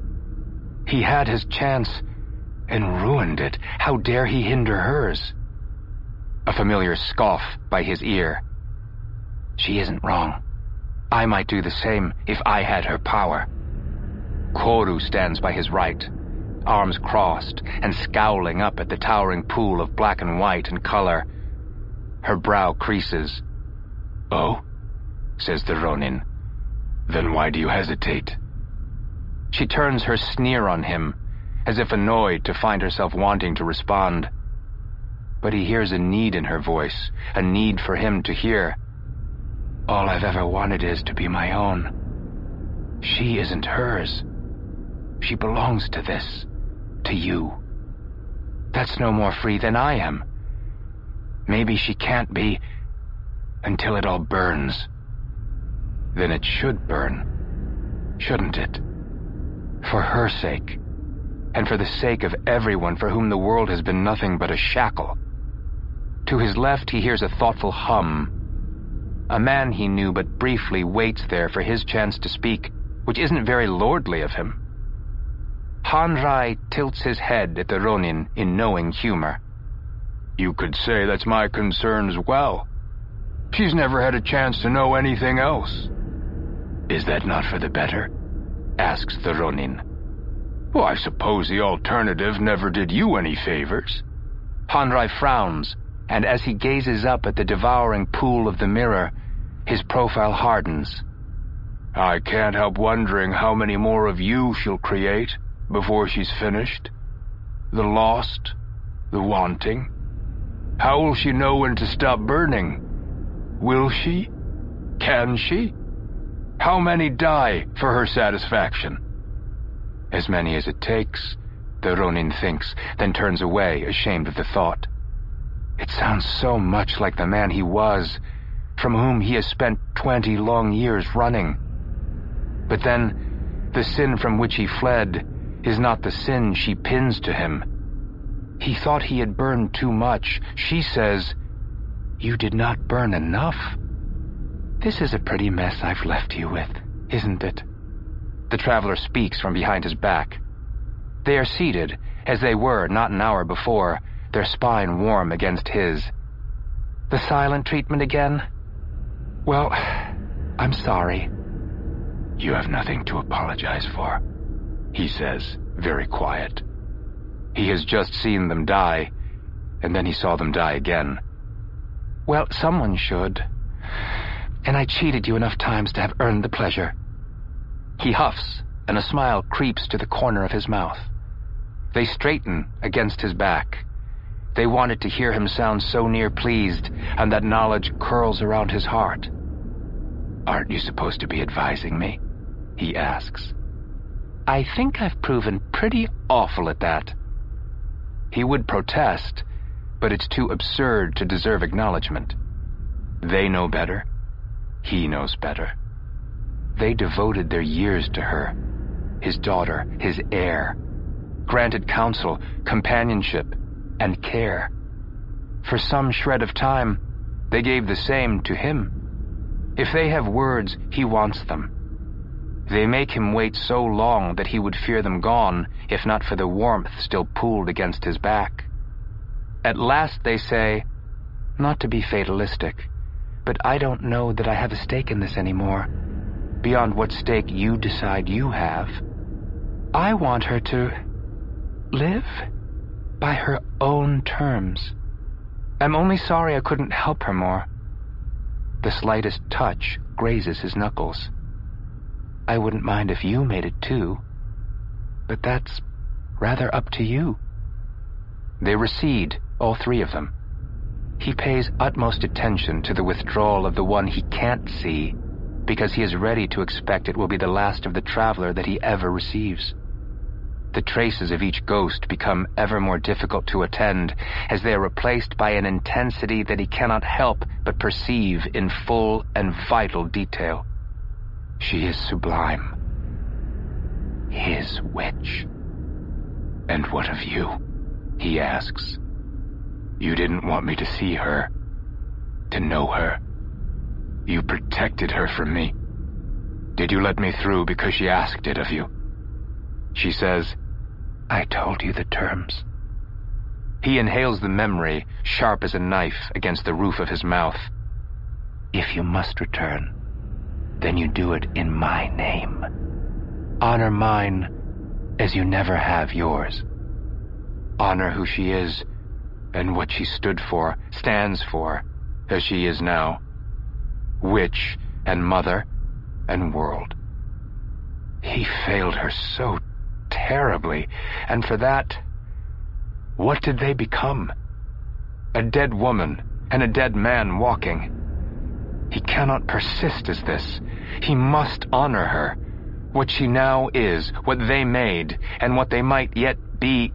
He had his chance and ruined it. How dare he hinder hers? A familiar scoff by his ear. She isn't wrong. I might do the same if I had her power. Koru stands by his right, arms crossed and scowling up at the towering pool of black and white in color. Her brow creases. Oh, says the Ronin. Then why do you hesitate? She turns her sneer on him, as if annoyed to find herself wanting to respond. But he hears a need in her voice, a need for him to hear. All I've ever wanted is to be my own. She isn't hers. She belongs to this, to you. That's no more free than I am. Maybe she can't be until it all burns. Then it should burn, shouldn't it? For her sake, and for the sake of everyone for whom the world has been nothing but a shackle. To his left, he hears a thoughtful hum. A man he knew but briefly waits there for his chance to speak, which isn't very lordly of him. Hanrai tilts his head at the Ronin in knowing humor. You could say that's my concern as well. She's never had a chance to know anything else. Is that not for the better? Asks the Ronin. Well, I suppose the alternative never did you any favors. Hanrai frowns, and as he gazes up at the devouring pool of the mirror, his profile hardens. I can't help wondering how many more of you she'll create before she's finished. The lost, the wanting. How will she know when to stop burning? Will she? Can she? How many die for her satisfaction? As many as it takes, the Ronin thinks, then turns away, ashamed of the thought. It sounds so much like the man he was, from whom he has spent twenty long years running. But then, the sin from which he fled is not the sin she pins to him. He thought he had burned too much. She says, you did not burn enough. This is a pretty mess I've left you with, isn't it? The traveler speaks from behind his back. They are seated, as they were not an hour before, their spine warm against his. The silent treatment again? Well, I'm sorry. You have nothing to apologize for, he says, very quiet. He has just seen them die, and then he saw them die again. Well, someone should. And I cheated you enough times to have earned the pleasure. He huffs, and a smile creeps to the corner of his mouth. They straighten against his back. They wanted to hear him sound so near pleased, and that knowledge curls around his heart. Aren't you supposed to be advising me? He asks. I think I've proven pretty awful at that. He would protest, but it's too absurd to deserve acknowledgement. They know better. He knows better. They devoted their years to her, his daughter, his heir, granted counsel, companionship, and care. For some shred of time, they gave the same to him. If they have words, he wants them. They make him wait so long that he would fear them gone, if not for the warmth still pooled against his back. At last they say, "Not to be fatalistic, but I don't know that I have a stake in this anymore, beyond what stake you decide you have. I want her to live by her own terms. I'm only sorry I couldn't help her more." The slightest touch grazes his knuckles. "I wouldn't mind if you made it too, but that's rather up to you." They recede, all three of them. He pays utmost attention to the withdrawal of the one he can't see, because he is ready to expect it will be the last of the traveler that he ever receives. The traces of each ghost become ever more difficult to attend as they are replaced by an intensity that he cannot help but perceive in full and vital detail. She is sublime. His witch. "And what of you?" he asks. "You didn't want me to see her, to know her. You protected her from me. Did you let me through because she asked it of you?" She says, "I told you the terms." He inhales the memory, sharp as a knife, against the roof of his mouth. "If you must return, then you do it in my name. Honor mine as you never have yours. Honor who she is and what she stood for, stands for, as she is now. Witch and mother and world. He failed her so terribly, and for that, what did they become? A dead woman and a dead man walking. He cannot persist as this. He must honor her, what she now is, what they made, and what they might yet be.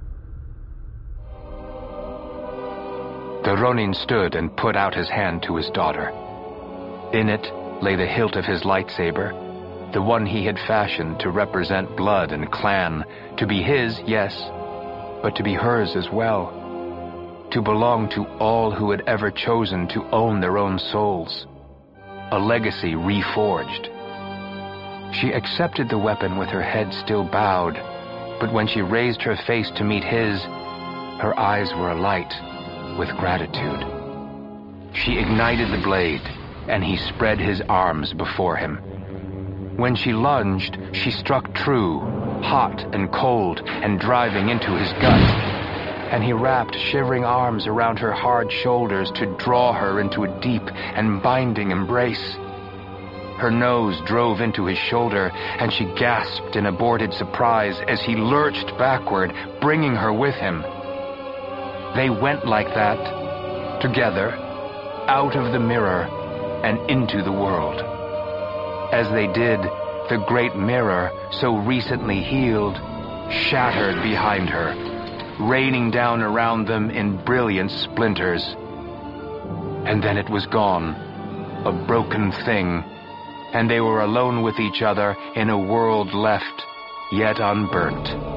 The Ronin stood and put out his hand to his daughter. In it lay the hilt of his lightsaber, the one he had fashioned to represent blood and clan, to be his, yes, but to be hers as well, to belong to all who had ever chosen to own their own souls, a legacy reforged. She accepted the weapon with her head still bowed, but when she raised her face to meet his, her eyes were alight with gratitude. She ignited the blade, and he spread his arms before him. When she lunged, she struck true, hot and cold and driving into his gut, and he wrapped shivering arms around her hard shoulders to draw her into a deep and binding embrace. Her nose drove into his shoulder, and she gasped in aborted surprise as he lurched backward, bringing her with him. They went like that, together, out of the mirror and into the world. As they did, the great mirror, so recently healed, shattered behind her, raining down around them in brilliant splinters. And then it was gone, a broken thing, and they were alone with each other in a world left yet unburnt.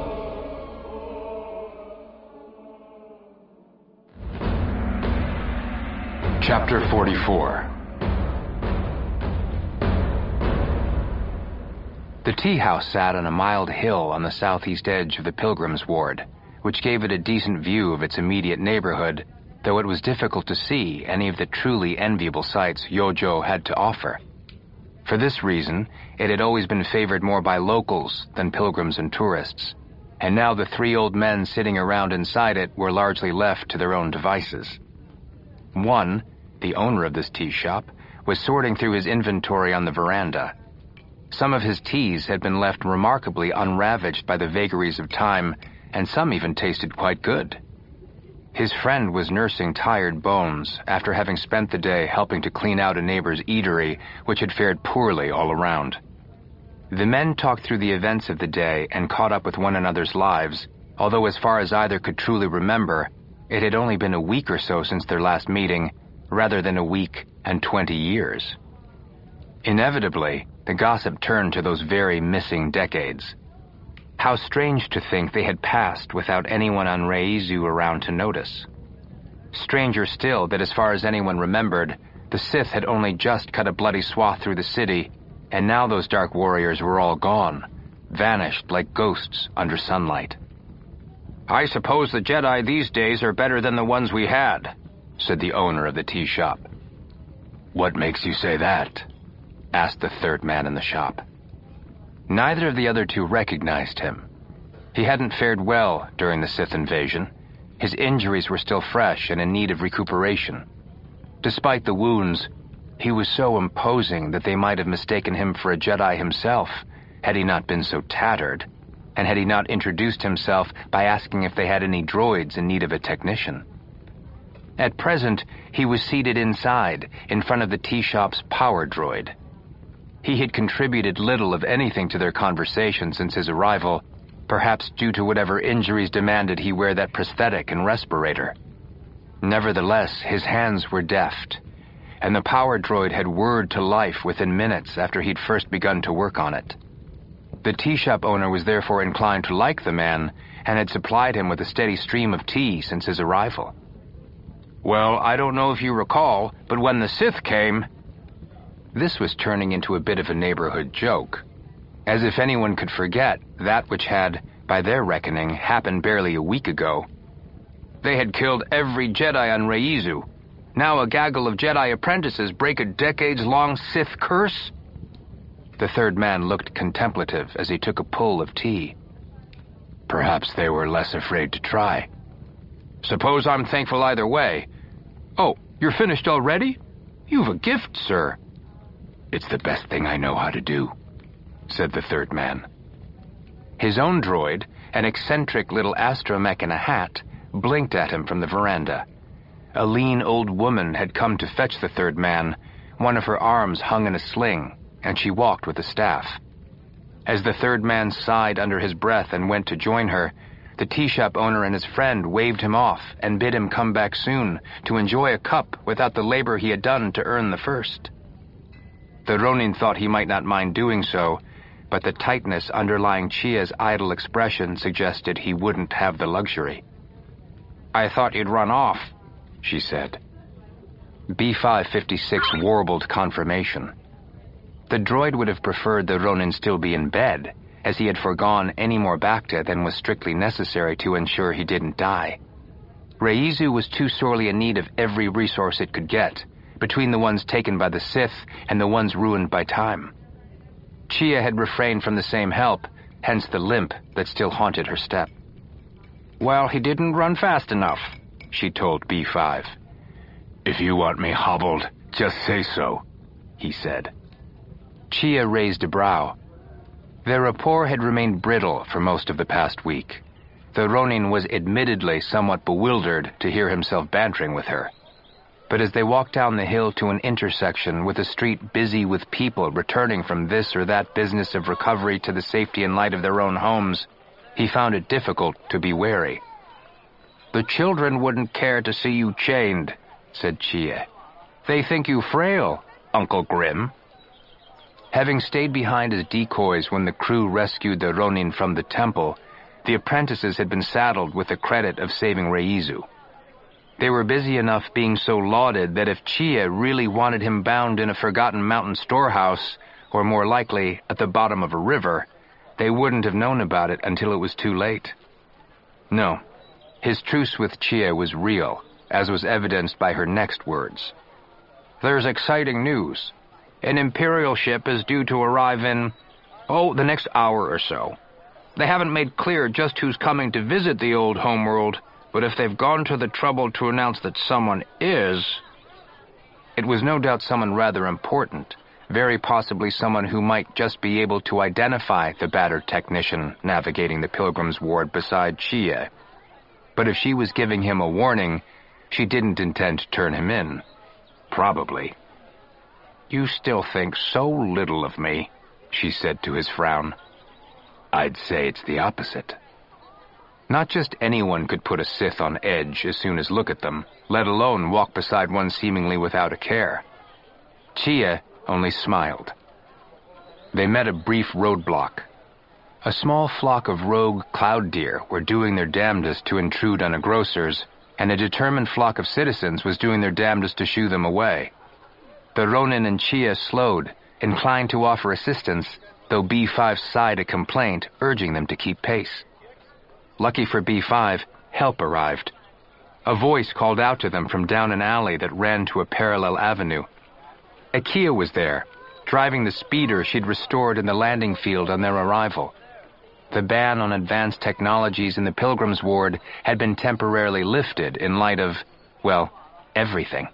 Chapter forty-four. The tea house sat on a mild hill on the southeast edge of the Pilgrims' Ward, which gave it a decent view of its immediate neighborhood, though it was difficult to see any of the truly enviable sights Yojo had to offer. For this reason, it had always been favored more by locals than pilgrims and tourists, and now the three old men sitting around inside it were largely left to their own devices. One, the owner of this tea shop, was sorting through his inventory on the veranda. Some of his teas had been left remarkably unravaged by the vagaries of time, and some even tasted quite good. His friend was nursing tired bones after having spent the day helping to clean out a neighbor's eatery, which had fared poorly all around. The men talked through the events of the day and caught up with one another's lives, although as far as either could truly remember, it had only been a week or so since their last meeting, rather than a week and twenty years. Inevitably, the gossip turned to those very missing decades. How strange to think they had passed without anyone on Reizu around to notice. Stranger still that as far as anyone remembered, the Sith had only just cut a bloody swath through the city, and now those dark warriors were all gone, vanished like ghosts under sunlight. "I suppose the Jedi these days are better than the ones we had," said the owner of the tea shop. "What makes you say that?" asked the third man in the shop. Neither of the other two recognized him. He hadn't fared well during the Sith invasion. His injuries were still fresh and in need of recuperation. Despite the wounds, he was so imposing that they might have mistaken him for a Jedi himself, had he not been so tattered, and had he not introduced himself by asking if they had any droids in need of a technician. At present, he was seated inside, in front of the tea shop's power droid. He had contributed little of anything to their conversation since his arrival, perhaps due to whatever injuries demanded he wear that prosthetic and respirator. Nevertheless, his hands were deft, and the power droid had whirred to life within minutes after he'd first begun to work on it. The tea shop owner was therefore inclined to like the man, and had supplied him with a steady stream of tea since his arrival. "Well, I don't know if you recall, but when the Sith came..." This was turning into a bit of a neighborhood joke, as if anyone could forget that which had, by their reckoning, happened barely a week ago. "They had killed every Jedi on Reizu. Now a gaggle of Jedi apprentices break a decades-long Sith curse?" The third man looked contemplative as he took a pull of tea. "Perhaps they were less afraid to try." "Suppose I'm thankful either way. Oh, you're finished already? You've a gift, sir." "It's the best thing I know how to do," said the third man. His own droid, an eccentric little astromech in a hat, blinked at him from the veranda. A lean old woman had come to fetch the third man. One of her arms hung in a sling, and she walked with a staff. As the third man sighed under his breath and went to join her, the tea shop owner and his friend waved him off and bid him come back soon to enjoy a cup without the labor he had done to earn the first. The Ronin thought he might not mind doing so, but the tightness underlying Chia's idle expression suggested he wouldn't have the luxury. "I thought you'd run off," she said. B five fifty-six warbled confirmation. The droid would have preferred the Ronin still be in bed, as he had foregone any more Bacta than was strictly necessary to ensure he didn't die. Reizu was too sorely in need of every resource it could get, between the ones taken by the Sith and the ones ruined by time. Chia had refrained from the same help, hence the limp that still haunted her step. "Well, he didn't run fast enough," she told B five. "If you want me hobbled, just say so," he said. Chia raised a brow. Their rapport had remained brittle for most of the past week. The Ronin was admittedly somewhat bewildered to hear himself bantering with her. But as they walked down the hill to an intersection with a street busy with people returning from this or that business of recovery to the safety and light of their own homes, he found it difficult to be wary. "The children wouldn't care to see you chained," said Chia. "They think you frail, Uncle Grim." Having stayed behind as decoys when the crew rescued the Ronin from the temple, the apprentices had been saddled with the credit of saving Reizu. They were busy enough being so lauded that if Chia really wanted him bound in a forgotten mountain storehouse, or more likely, at the bottom of a river, they wouldn't have known about it until it was too late. No, his truce with Chia was real, as was evidenced by her next words. "There's exciting news. An Imperial ship is due to arrive in, oh, the next hour or so. They haven't made clear just who's coming to visit the old homeworld, but if they've gone to the trouble to announce that someone is..." It was no doubt someone rather important, very possibly someone who might just be able to identify the battered technician navigating the Pilgrim's ward beside Chia. But if she was giving him a warning, she didn't intend to turn him in. Probably. "You still think so little of me," she said to his frown. "I'd say it's the opposite." Not just anyone could put a Sith on edge as soon as look at them, let alone walk beside one seemingly without a care. Chia only smiled. They met a brief roadblock. A small flock of rogue cloud deer were doing their damnedest to intrude on a grocer's, and a determined flock of citizens was doing their damnedest to shoo them away. The Ronin and Chia slowed, inclined to offer assistance, though B five sighed a complaint, urging them to keep pace. Lucky for B five, help arrived. A voice called out to them from down an alley that ran to a parallel avenue. Akia was there, driving the speeder she'd restored in the landing field on their arrival. The ban on advanced technologies in the Pilgrims' Ward had been temporarily lifted in light of, well, everything.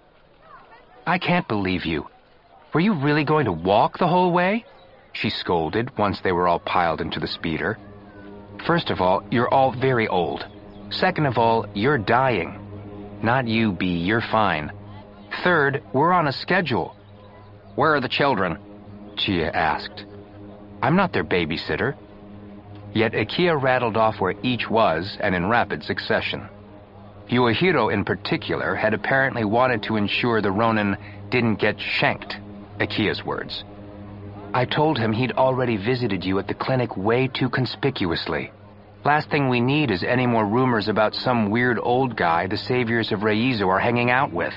I can't believe you. Were you really going to walk the whole way? She scolded once they were all piled into the speeder. First of all, you're all very old. Second of all, you're dying. Not you, B, you're fine. Third, we're on a schedule. Where are the children? Chia asked. I'm not their babysitter. Yet Akia rattled off where each was, and in rapid succession. Yuahiro in particular had apparently wanted to ensure the Ronin didn't get shanked, Akia's words. I told him he'd already visited you at the clinic way too conspicuously. Last thing we need is any more rumors about some weird old guy the saviors of Reizu are hanging out with.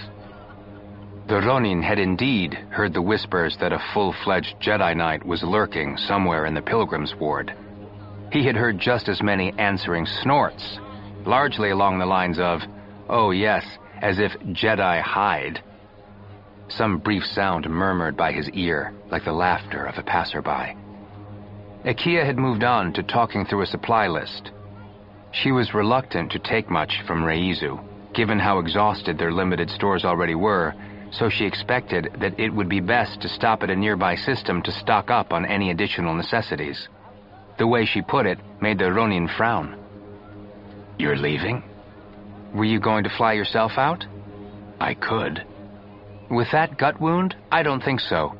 The Ronin had indeed heard the whispers that a full-fledged Jedi Knight was lurking somewhere in the Pilgrims' Ward. He had heard just as many answering snorts, largely along the lines of, oh yes, as if Jedi hide. Some brief sound murmured by his ear, like the laughter of a passerby. Akia had moved on to talking through a supply list. She was reluctant to take much from Reizu, given how exhausted their limited stores already were, so she expected that it would be best to stop at a nearby system to stock up on any additional necessities. The way she put it made the Ronin frown. You're leaving? Were you going to fly yourself out? I could. With that gut wound, I don't think so.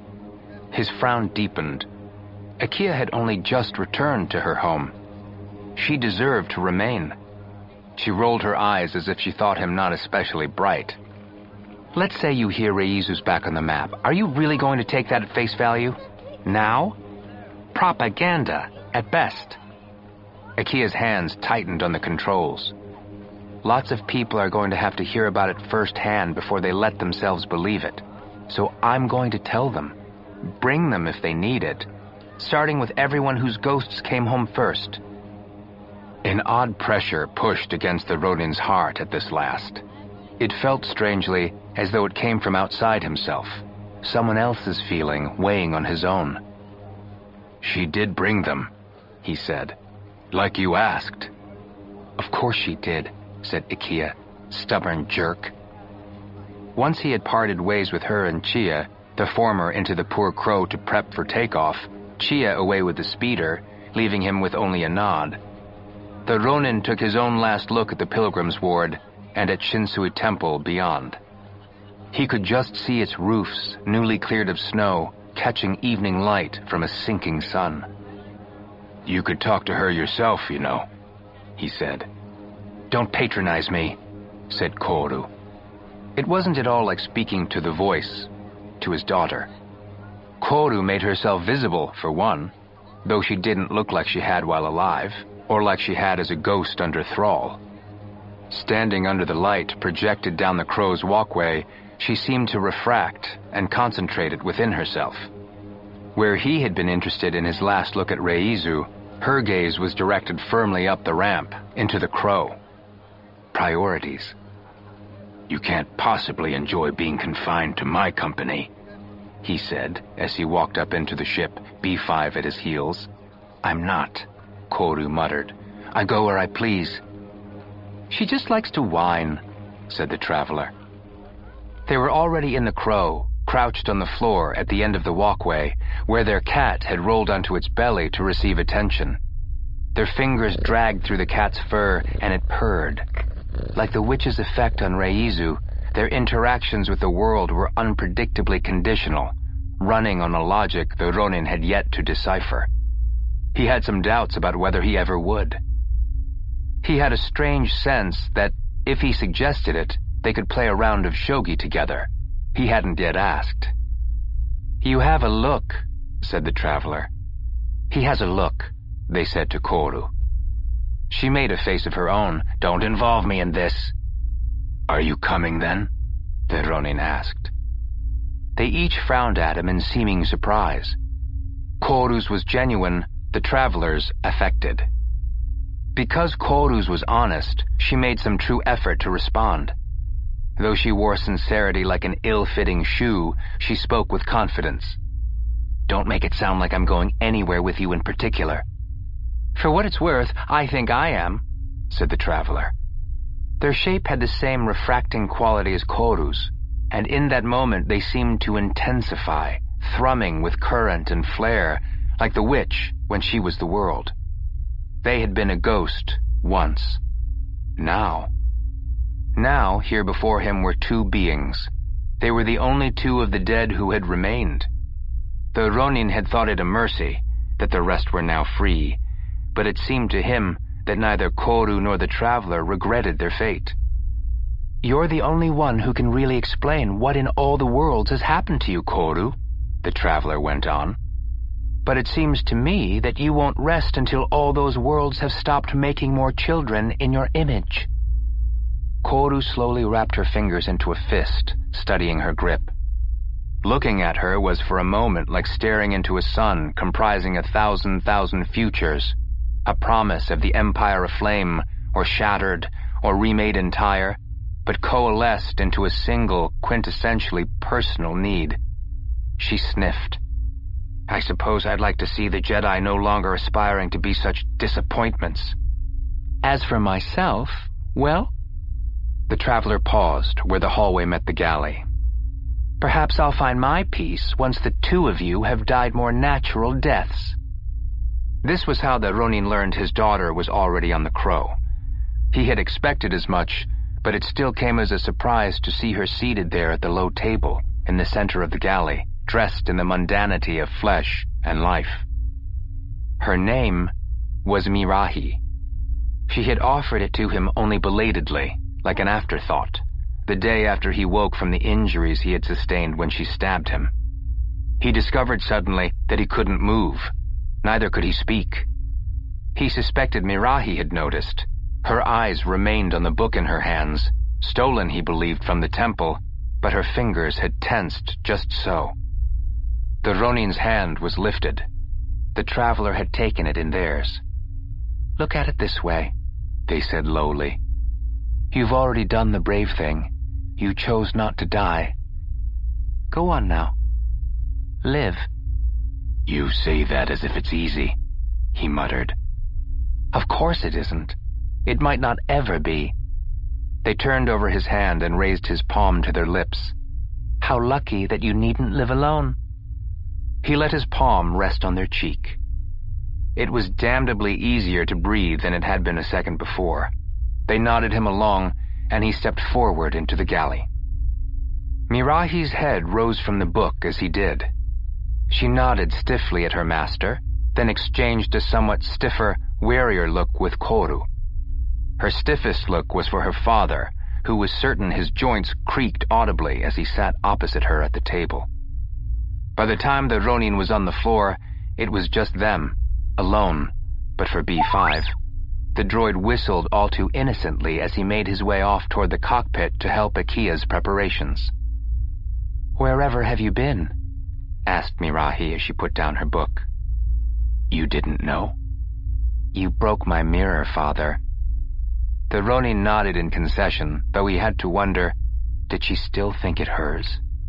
His frown deepened. Akia had only just returned to her home. She deserved to remain. She rolled her eyes as if she thought him not especially bright. Let's say you hear Reizu's back on the map. Are you really going to take that at face value? Now? Propaganda, at best. Akia's hands tightened on the controls. Lots of people are going to have to hear about it firsthand before they let themselves believe it. So I'm going to tell them. Bring them if they need it. Starting with everyone whose ghosts came home first. An odd pressure pushed against the Ronin's heart at this last. It felt strangely as though it came from outside himself, someone else's feeling weighing on his own. She did bring them, he said, like you asked. Of course she did, said Akia, stubborn jerk. Once he had parted ways with her and Chia, the former into the Poor Crow to prep for takeoff, Chia away with the speeder, leaving him with only a nod. The Ronin took his own last look at the Pilgrims' Ward and at Shinsui Temple beyond. He could just see its roofs, newly cleared of snow, catching evening light from a sinking sun. You could talk to her yourself, you know, he said. Don't patronize me, said Koru. It wasn't at all like speaking to the voice, to his daughter. Koru made herself visible, for one, though she didn't look like she had while alive, or like she had as a ghost under thrall. Standing under the light projected down the crow's walkway, she seemed to refract and concentrate it within herself. Where he had been interested in his last look at Reizu, her gaze was directed firmly up the ramp, into the crow. Priorities. You can't possibly enjoy being confined to my company, he said as he walked up into the ship, B five at his heels. I'm not, Koru muttered. I go where I please. She just likes to whine, said the traveler. They were already in the crow, crouched on the floor at the end of the walkway, where their cat had rolled onto its belly to receive attention. Their fingers dragged through the cat's fur, and it purred. Like the witch's effect on Reizu, their interactions with the world were unpredictably conditional, running on a logic the Ronin had yet to decipher. He had some doubts about whether he ever would. He had a strange sense that, if he suggested it, they could play a round of shogi together. He hadn't yet asked. You have a look, said the traveler. He has a look, they said to Koru. She made a face of her own. Don't involve me in this. Are you coming then? The Ronin asked. They each frowned at him in seeming surprise. Koru's was genuine, the traveler's affected. Because Koru's was honest, she made some true effort to respond. Though she wore sincerity like an ill-fitting shoe, she spoke with confidence. Don't make it sound like I'm going anywhere with you in particular. For what it's worth, I think I am, said the traveler. Their shape had the same refracting quality as Koru's, and in that moment they seemed to intensify, thrumming with current and flare, like the witch when she was the world. They had been a ghost once. Now... Now, here before him were two beings. They were the only two of the dead who had remained. The Ronin had thought it a mercy that the rest were now free, but it seemed to him that neither Koru nor the traveler regretted their fate. You're the only one who can really explain what in all the worlds has happened to you, Koru, the traveler went on. But it seems to me that you won't rest until all those worlds have stopped making more children in your image. Koru slowly wrapped her fingers into a fist, studying her grip. Looking at her was for a moment like staring into a sun comprising a thousand thousand futures, a promise of the empire aflame, or shattered, or remade entire, but coalesced into a single, quintessentially personal need. She sniffed. I suppose I'd like to see the Jedi no longer aspiring to be such disappointments. As for myself, well... The traveler paused where the hallway met the galley. Perhaps I'll find my peace once the two of you have died more natural deaths. This was how the Ronin learned his daughter was already on the Crow. He had expected as much, but it still came as a surprise to see her seated there at the low table, in the center of the galley, dressed in the mundanity of flesh and life. Her name was Mirahi. She had offered it to him only belatedly, like an afterthought, the day after he woke from the injuries he had sustained when she stabbed him. He discovered suddenly that he couldn't move, neither could he speak. He suspected Mirahi had noticed. Her eyes remained on the book in her hands, stolen, he believed, from the temple, but her fingers had tensed just so. The Ronin's hand was lifted. The traveler had taken it in theirs. Look at it this way, they said lowly. You've already done the brave thing. You chose not to die. Go on now. Live. You say that as if it's easy, he muttered. Of course it isn't. It might not ever be. They turned over his hand and raised his palm to their lips. How lucky that you needn't live alone. He let his palm rest on their cheek. It was damnably easier to breathe than it had been a second before. They nodded him along, and he stepped forward into the galley. Mirahi's head rose from the book as he did. She nodded stiffly at her master, then exchanged a somewhat stiffer, warier look with Koru. Her stiffest look was for her father, who was certain his joints creaked audibly as he sat opposite her at the table. By the time the Ronin was on the floor, it was just them, alone, but for B five. The droid whistled all too innocently as he made his way off toward the cockpit to help Akia's preparations. Wherever have you been? Asked Mirahi as she put down her book. You didn't know? You broke my mirror, father. The Ronin nodded in concession, though he had to wonder, did she still think it hers?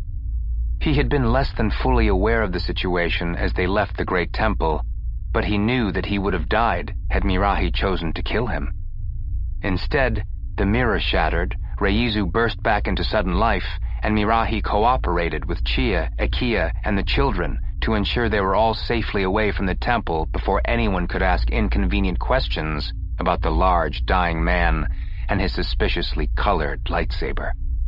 He had been less than fully aware of the situation as they left the great temple, but he knew that he would have died had Mirahi chosen to kill him. Instead, the mirror shattered, Reizu burst back into sudden life, and Mirahi cooperated with Chia, Akia, and the children to ensure they were all safely away from the temple before anyone could ask inconvenient questions about the large, dying man and his suspiciously colored lightsaber.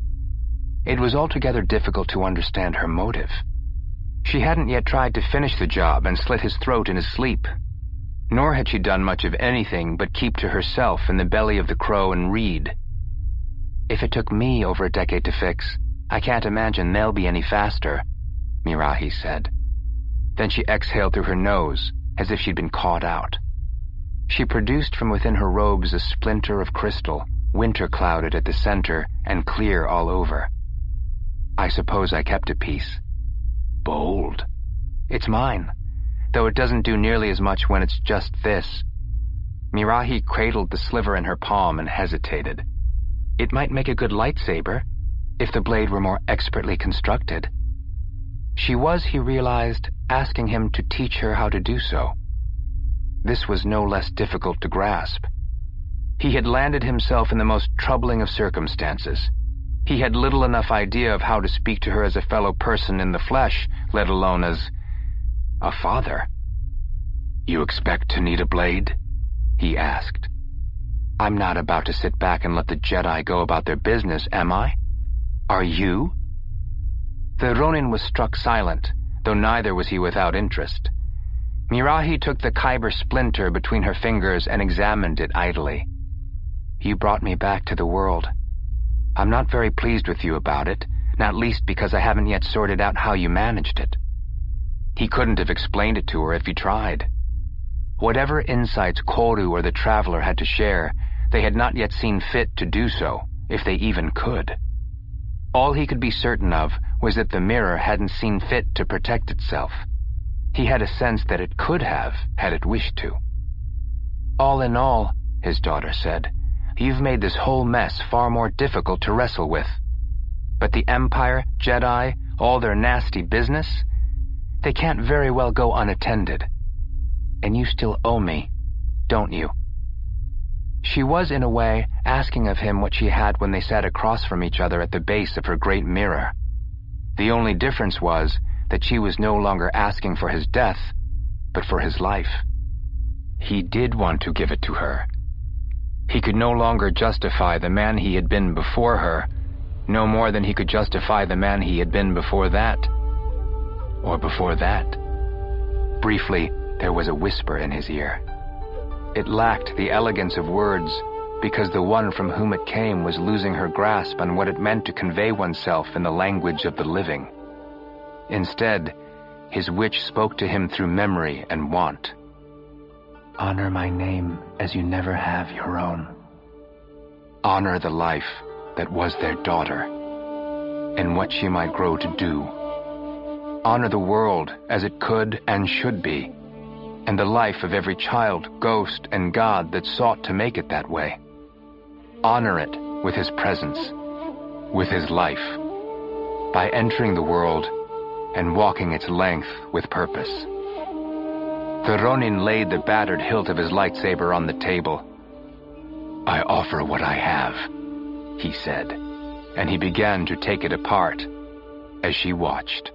It was altogether difficult to understand her motive. She hadn't yet tried to finish the job and slit his throat in his sleep. Nor had she done much of anything but keep to herself in the belly of the Crow and read. If it took me over a decade to fix, I can't imagine they'll be any faster, Mirahi said. Then she exhaled through her nose, as if she'd been caught out. She produced from within her robes a splinter of crystal, winter-clouded at the center and clear all over. I suppose I kept a piece. Bold. It's mine, though it doesn't do nearly as much when it's just this. Mirahi cradled the sliver in her palm and hesitated. It might make a good lightsaber, if the blade were more expertly constructed. She was, he realized, asking him to teach her how to do so. This was no less difficult to grasp. He had landed himself in the most troubling of circumstances. He had little enough idea of how to speak to her as a fellow person in the flesh, let alone as a father. "You expect to need a blade?" he asked. "I'm not about to sit back and let the Jedi go about their business, am I? Are you?" The Ronin was struck silent, though neither was he without interest. Mirahi took the Kyber splinter between her fingers and examined it idly. "You brought me back to the world. I'm not very pleased with you about it, not least because I haven't yet sorted out how you managed it." He couldn't have explained it to her if he tried. Whatever insights Koru or the Traveler had to share, they had not yet seen fit to do so, if they even could. All he could be certain of was that the mirror hadn't seen fit to protect itself. He had a sense that it could have, had it wished to. "All in all," his daughter said, "you've made this whole mess far more difficult to wrestle with. But the Empire, Jedi, all their nasty business, they can't very well go unattended. And you still owe me, don't you?" She was, in a way, asking of him what she had when they sat across from each other at the base of her great mirror. The only difference was that she was no longer asking for his death, but for his life. He did want to give it to her. He could no longer justify the man he had been before her, no more than he could justify the man he had been before that. Or before that. Briefly, there was a whisper in his ear. It lacked the elegance of words, because the one from whom it came was losing her grasp on what it meant to convey oneself in the language of the living. Instead, his witch spoke to him through memory and want. "Honor my name as you never have your own. Honor the life that was their daughter, and what she might grow to do. Honor the world as it could and should be, and the life of every child, ghost, and god that sought to make it that way. Honor it with his presence, with his life, by entering the world and walking its length with purpose." The Ronin laid the battered hilt of his lightsaber on the table. "I offer what I have," he said, and he began to take it apart as she watched.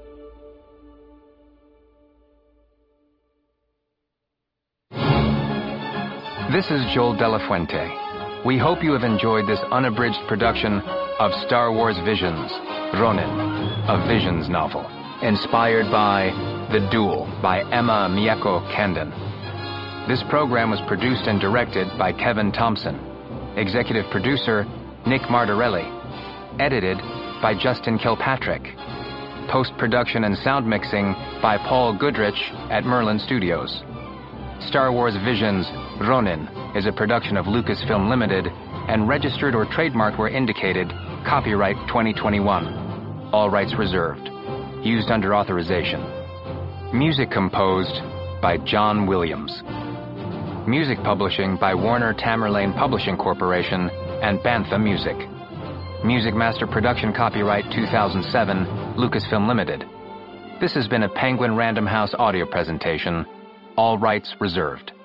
This is Joel De La Fuente. We hope you have enjoyed this unabridged production of Star Wars Visions, Ronin, a Visions novel, inspired by The Duel by Emma Mieko Kendon. This program was produced and directed by Kevin Thompson. Executive producer, Nick Martorelli. Edited by Justin Kilpatrick. Post-production and sound mixing by Paul Goodrich at Merlin Studios. Star Wars Visions, Ronin, is a production of Lucasfilm Limited and registered or trademarked where indicated, copyright twenty twenty-one. All rights reserved. Used under authorization. Music composed by John Williams. Music publishing by Warner Tamerlane Publishing Corporation and Bantha Music. Music Master Production copyright two thousand seven, Lucasfilm Limited. This has been a Penguin Random House audio presentation. All rights reserved.